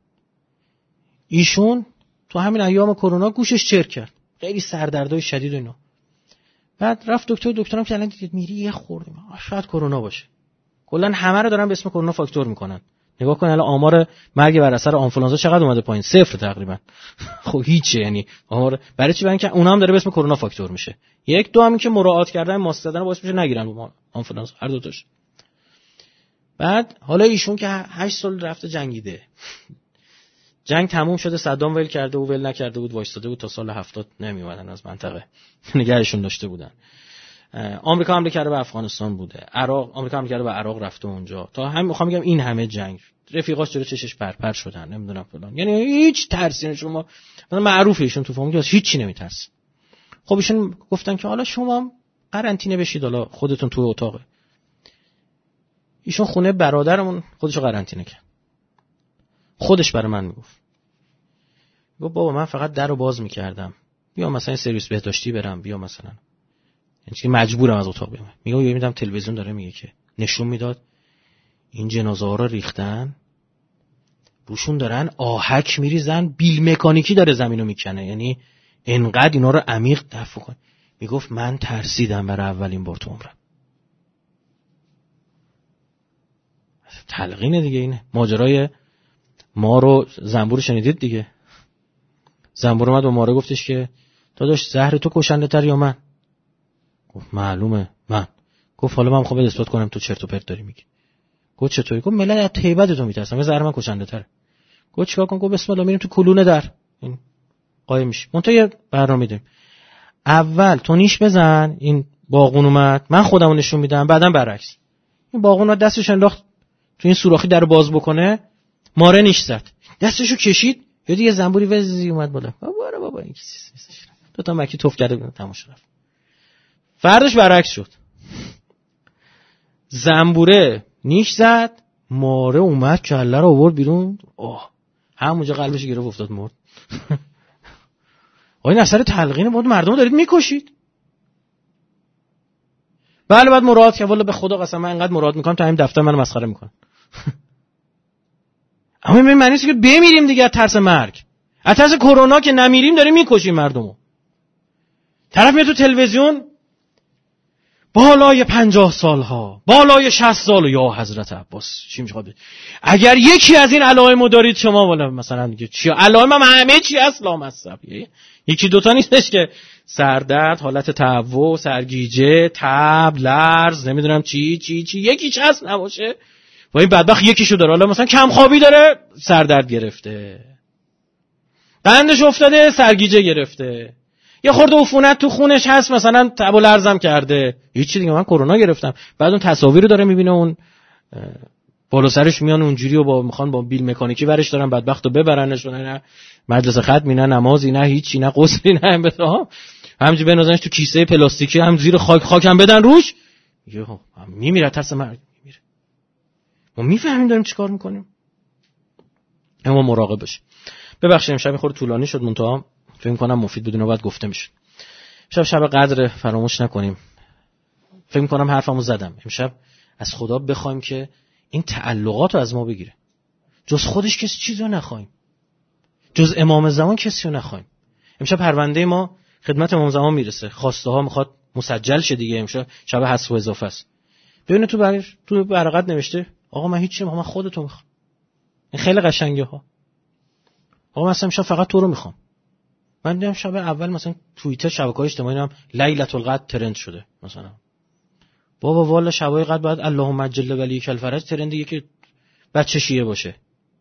ایشون تو همین ایام کرونا گوشش چرک کرد. خیلی سردردای شدید و اینا. بعد رفت دکترم که الان دید میری یه خوردیم. شاید کرونا باشه. کلا همه رو دارن به اسم کرونا فاکتور میکنن. نگاه کن الان آمار مرگ بر اثر آنفولانزا چقدر اومده پایین؟ 0 تقریبا. خب هیچه، یعنی آمار برای چی؟ برای اینکه اونها هم داره به اسم کرونا فاکتور میشه. یک دو هم این که مراعات کردن ماسک زدن باعث میشه نگیرن آنفولانزا، هر دو تاش. بعد حالا ایشون که 8 سال رفته جنگیده، جنگ تموم شده، صدام ول کرده و ول نکرده بود، وایستاده بود تا سال 70 نمیومدن از منطقه، نگهشون داشته بودن. آمریکا حمله کرده به افغانستان بوده، آمریکا حمله کرده به عراق رفته اونجا، تا هم میخوام بگم این همه جنگ، رفیقاش جلو چشش پرپر شدن، نمیدونم فلان، یعنی هیچ ترسی شما معروفه ایشون تو فامیل هیچ چی نمیترسه. خب ایشون گفتن که حالا شما قرنطینه بشید، حالا خودتون تو اتاقه. ایشون خونه برادرمون خودشو قرنطینه کرد. خودش برای من میگفت بابا من فقط درو باز میکردم، بیا مثلا سرویس بهداشتی برم، بیا مثلا یعنی مجبورم از اتاق بیام. میگم میبینم تلویزیون داره میگه که نشون میداد این جنازه ها رو ریختن روشون دارن آهک میریزن، بیل مکانیکی داره زمینو میکنه، یعنی انقدر اینا رو عمیق دفع کن. میگفت من ترسیدم برای اولین بار تو عمرم. تلقینه دیگه. اینه ماجرای ما رو زنبور شنیدید دیگه. زنبور اومد به ماره گفتش که داداش زهر تو کشنده تر یا من؟ گفت معلومه من. گفت حالا من میخوام اثبات کنم تو چرت و پرت داری میگی. گفت چطوری؟ گفت ملت از طیبت تو میترسن، زهر من کشنده تره. گفت چیکار کنم؟ گفت بسم الله میریم تو کلونه در این قایم میشی. منتها یه برنامه میدیم، اول تو نیش بزن، این باغون اومد من خودمو نشون میدم، بعدم برعکس. این باغون اومد دستش انداخت تو این سوراخی درو باز بکنه، ماره نیش زد، دستشو کشید، یادی یه زنبوری وزی اومد بالا. بابا این چیزی نیستش. دو تا مکی توف کرده بود، تموم شد. فرداش برعکس شد، زنبوره نیش زد، ماره اومد کله رو آورد بیرون. همونجا قلبش گرفت افتاد مرد. این اثر تلقین بود، مردم دارید میکشید. بله بعد مراد که والله به خدا قسم من انقدر مراد میکنم تا همین دفتر منو مسخره میکنن. اما این معنی نیست که بمیریم دیگه از ترس مرگ، از ترس کرونا که نمیریم داریم میکشیم مردمو. طرف میاد تو تلویزیون بالای 50 سالها، بالای 60 سال، یا حضرت عباس چی میخواد؟ اگر یکی از این علائمو دارید شما، والا مثلا دیگه چی علائم همه چی هست لامصب، یکی دوتا نیستش که سردرد، حالت تهوع، سرگیجه، تب، لرز، نمیدونم چی یکیش هست نباشه. و این بدبخت یکیشو داره، حالا مثلا کم خوابی داره، سردرد گرفته، قندش افتاده، سرگیجه گرفته، یه خورده عفونت تو خونش هست، مثلا تب و لرزم کرده، هیچی دیگه من کرونا گرفتم. بعد اون تصاویر رو داره میبینه، اون بالا سرش میان اونجوری و میخوان با بیل مکانیکی ورش دارن بدبختو ببرنش، نه مدرسه ختمی، نه نمازی، نه هیچی، نه غسلی، نه همینجوری بنازنش تو کیسه پلاستیکی، هم زیر خاکم بدن روش، یهو میمیره، ترس مرگ میمیره. ما میفهمیم داریم چیکار میکنیم، اما مراقب باشیم. ببخشید امشب خورده طولانی شد، منتها فکر کنم مفید بدونه باید گفته میشه. شب قدر فراموش نکنیم. فکر کنم حرفمو زدم. امشب از خدا بخوایم که این تعلقات رو از ما بگیره. جز خودش کسی چیزی رو نخوایم، جز امام زمان کسی رو نخوایم. امشب پرونده ما خدمت امام زمان میرسه، خواسته ها میخواد مسجل شه دیگه. امشب شب حذف و اضافه است. ببینید تو ورقت نوشته آقا من هیچ چیزی من خودتو میخوام. این خیلی قشنگه ها. آقا مثلا امشب فقط تو رو میخوام. من دیدم شب اول مثلا توییتر شبکه‌های اجتماعی هم لیلة القدر ترند شده مثلا. بابا والا شبای قدر بعد اللهم عجل ولیک الفرج ترندیه که بچه شیعه باشه.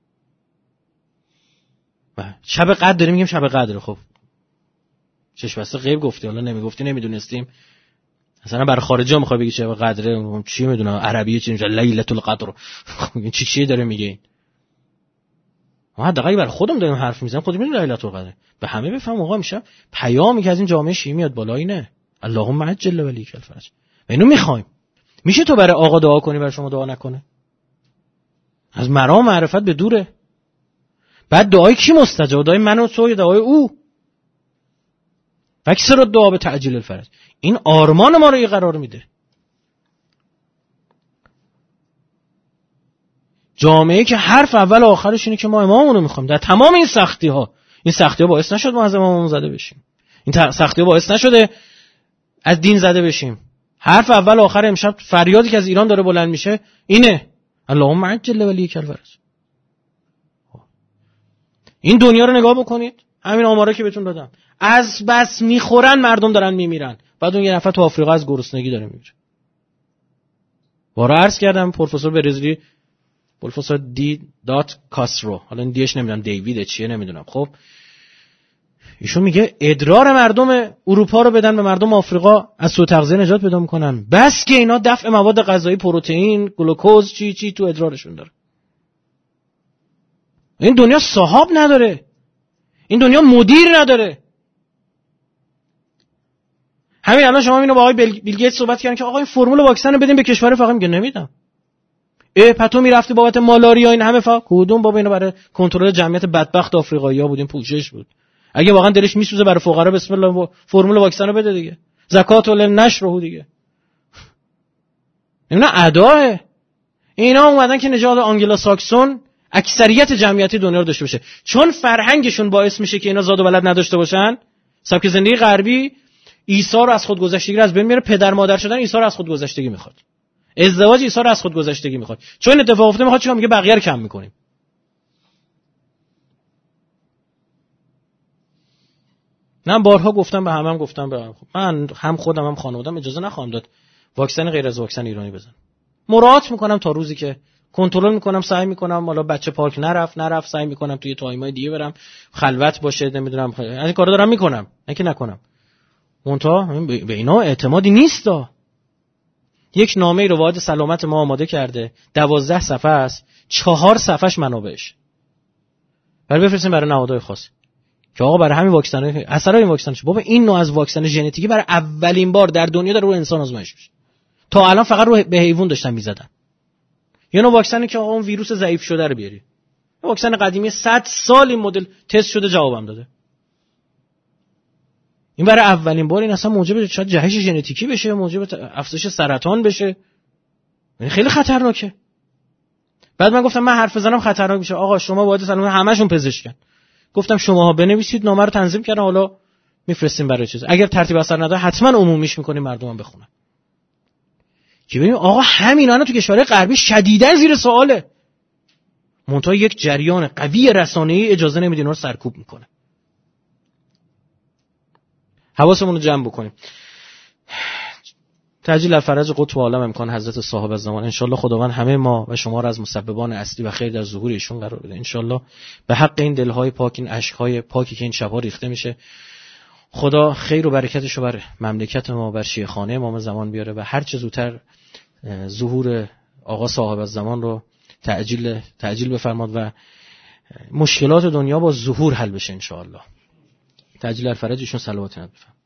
شب قدر داریم میگیم شب قدر. خب چش بسته غیب گفتی، حالا نمیگفتی نمیدونستیم. مثلا برای خارجی‌ها میخوای بگی شب قدر، چی میدونم عربیه چی میشه لیلة القدر. خب این چی داره میگه این؟ ما حداقل برای خودم داریم حرف میزنم، خودم میدونم لیلة القدر. به همه بفهم آقا میشه پیامی که از این جامعه شیعه میاد بالا اینه اللهم عجل ولیک الفرج. و اینو میخوایم. میشه تو برای آقا دعا کنی برای شما دعا نکنه؟ از مرام معرفت به دوره. بعد دعای کی مستجاب؟ دعای من و تو یا دعای او؟ فکسر الدعا به تعجیل الفرج. این آرمان ما رو یه قرار میده. جامعه که حرف اول و آخرش اینه که ما اماممون رو میخوایم. در تمام این سختی ها باعث نشد ما از اماممون زده بشیم. این سختی ها باعث نشده از دین زده بشیم. حرف اول آخر امشب فریادی که از ایران داره بلند میشه اینه اللهم عجل ولی کالفرج. این دنیا رو نگاه بکنید، همین آماره که بهتون دادم، از بس میخورن مردم دارن میمیرن، بعد اون یه نفر تو آفریقا از گرسنگی داره میمیره. بارا عرض کردم پروفسور برزیلی، پروفسور دی دات کاسترو، حالا این دیش نمیدونم دیوید چیه نمیدونم، خب ایشون میگه ادرار مردم اروپا رو بدن به مردم آفریقا از سوء تغذیه نجات پیدا میکنن، بس که اینا دفع مواد غذایی، پروتئین، گلوکوز چی تو ادرارشون داره. این دنیا صاحب نداره، این دنیا مدیر نداره. همین الان شما اینو با آقای بیل گیتس صحبت کردن که آقا این فرمول واکسن رو بدین به کشور فقط، میگه نمیدم. پتو میرفتی بابت مالاریا این همه کدوم بابا، اینو برای کنترل جمعیت بدبخت آفریقایی‌ها بود، این پوشش بود. اگه واقعا دلش میسوزه برای فقرا بسم الله فرمول واکسن رو بده دیگه، زکات للنشر دیگه. اینا اداه، اینا اومدن که نژاد آنگلو ساکسون اکثریت جمعیتی دنیا رو داشته باشه، چون فرهنگشون باعث میشه که اینا زاد و ولد نداشته باشن. سبک زندگی غربی عیسی رو از خودگذشتگی رو از بین میاره، پدر مادر شدن عیسی رو از خودگذشتگی میخواد، ازدواج عیسی رو از خودگذشتگی میخواد، چون اتفاق افتاده میخواد چیکار، میگه بقیه رو کم میکنیم. من بارها گفتم به همم، گفتم به من هم خودم هم خانواده‌ام اجازه نخواهم داد واکسن غیر از واکسن ایرانی بزن. مراعات میکنم تا روزی که کنترل میکنم، سعی میکنم حالا بچه پارک نرفت سعی میکنم توی تایمای دیگه برم، خلوت باشه، نمیدونم این کارا دارم میکنم، نه که نکنم. منتها به اینا اعتمادی نیستا. یک نامه رو وارد سلامت ما آماده کرده، 12 صفحه است، 4 صفحهش منابعش. برای بفرستیم برای نهادهای خاص که آقا برای همین واکسن اثرای این واکسن، بابا این نوع از واکسن ژنتیکی برای اولین بار در دنیا داره رو انسان آزمایش میشه. تا الان فقط رو به حیوان داشتن میزدن. یه نوع واکسنی که آقا اون ویروس ضعیف شده رو بیاری. واکسن قدیمی 100 سال این مدل تست شده جوابم داده. این برای اولین بار این اصلا موجب شاید جهش ژنتیکی بشه، موجب افزایش سرطان بشه. یعنی خیلی خطرناکه. بعد من گفتم من حرف بزنم خطرناک میشه. آقا شما باید سلامت همشون پزشکن. گفتم شماها بنویسید، نامه رو تنظیم کردن، حالا میفرستیم برای چیز. اگر ترتیب اثر نداره حتما عمومیش میکنیم مردم هم بخونن. که ببین آقا همین الان تو کشورهای غربی شدیداً زیر سواله. منتها یک جریان قوی رسانه‌ای اجازه نمیده اینا رو سرکوب میکنه. حواسمون رو جمع بکنیم. تعجیل الفرج قطب عالم امکان حضرت صاحب الزمان، انشالله خداوند همه ما و شما را از مسببان اصلی و خیر در ظهور ایشون قرار بده. انشالله به حق این دلهای پاک، این اشکهای پاکی که این شب‌ها ریخته میشه، خدا خیر و برکتش رو بر مملکت ما، بر شیخانه امام زمان بیاره و هر چه زودتر ظهور آقا صاحب الزمان رو تعجیل بفرماد و مشکلات دنیا با ظهور حل بشه انشالله. تعجیل الفرج ایشون صلوات نبی.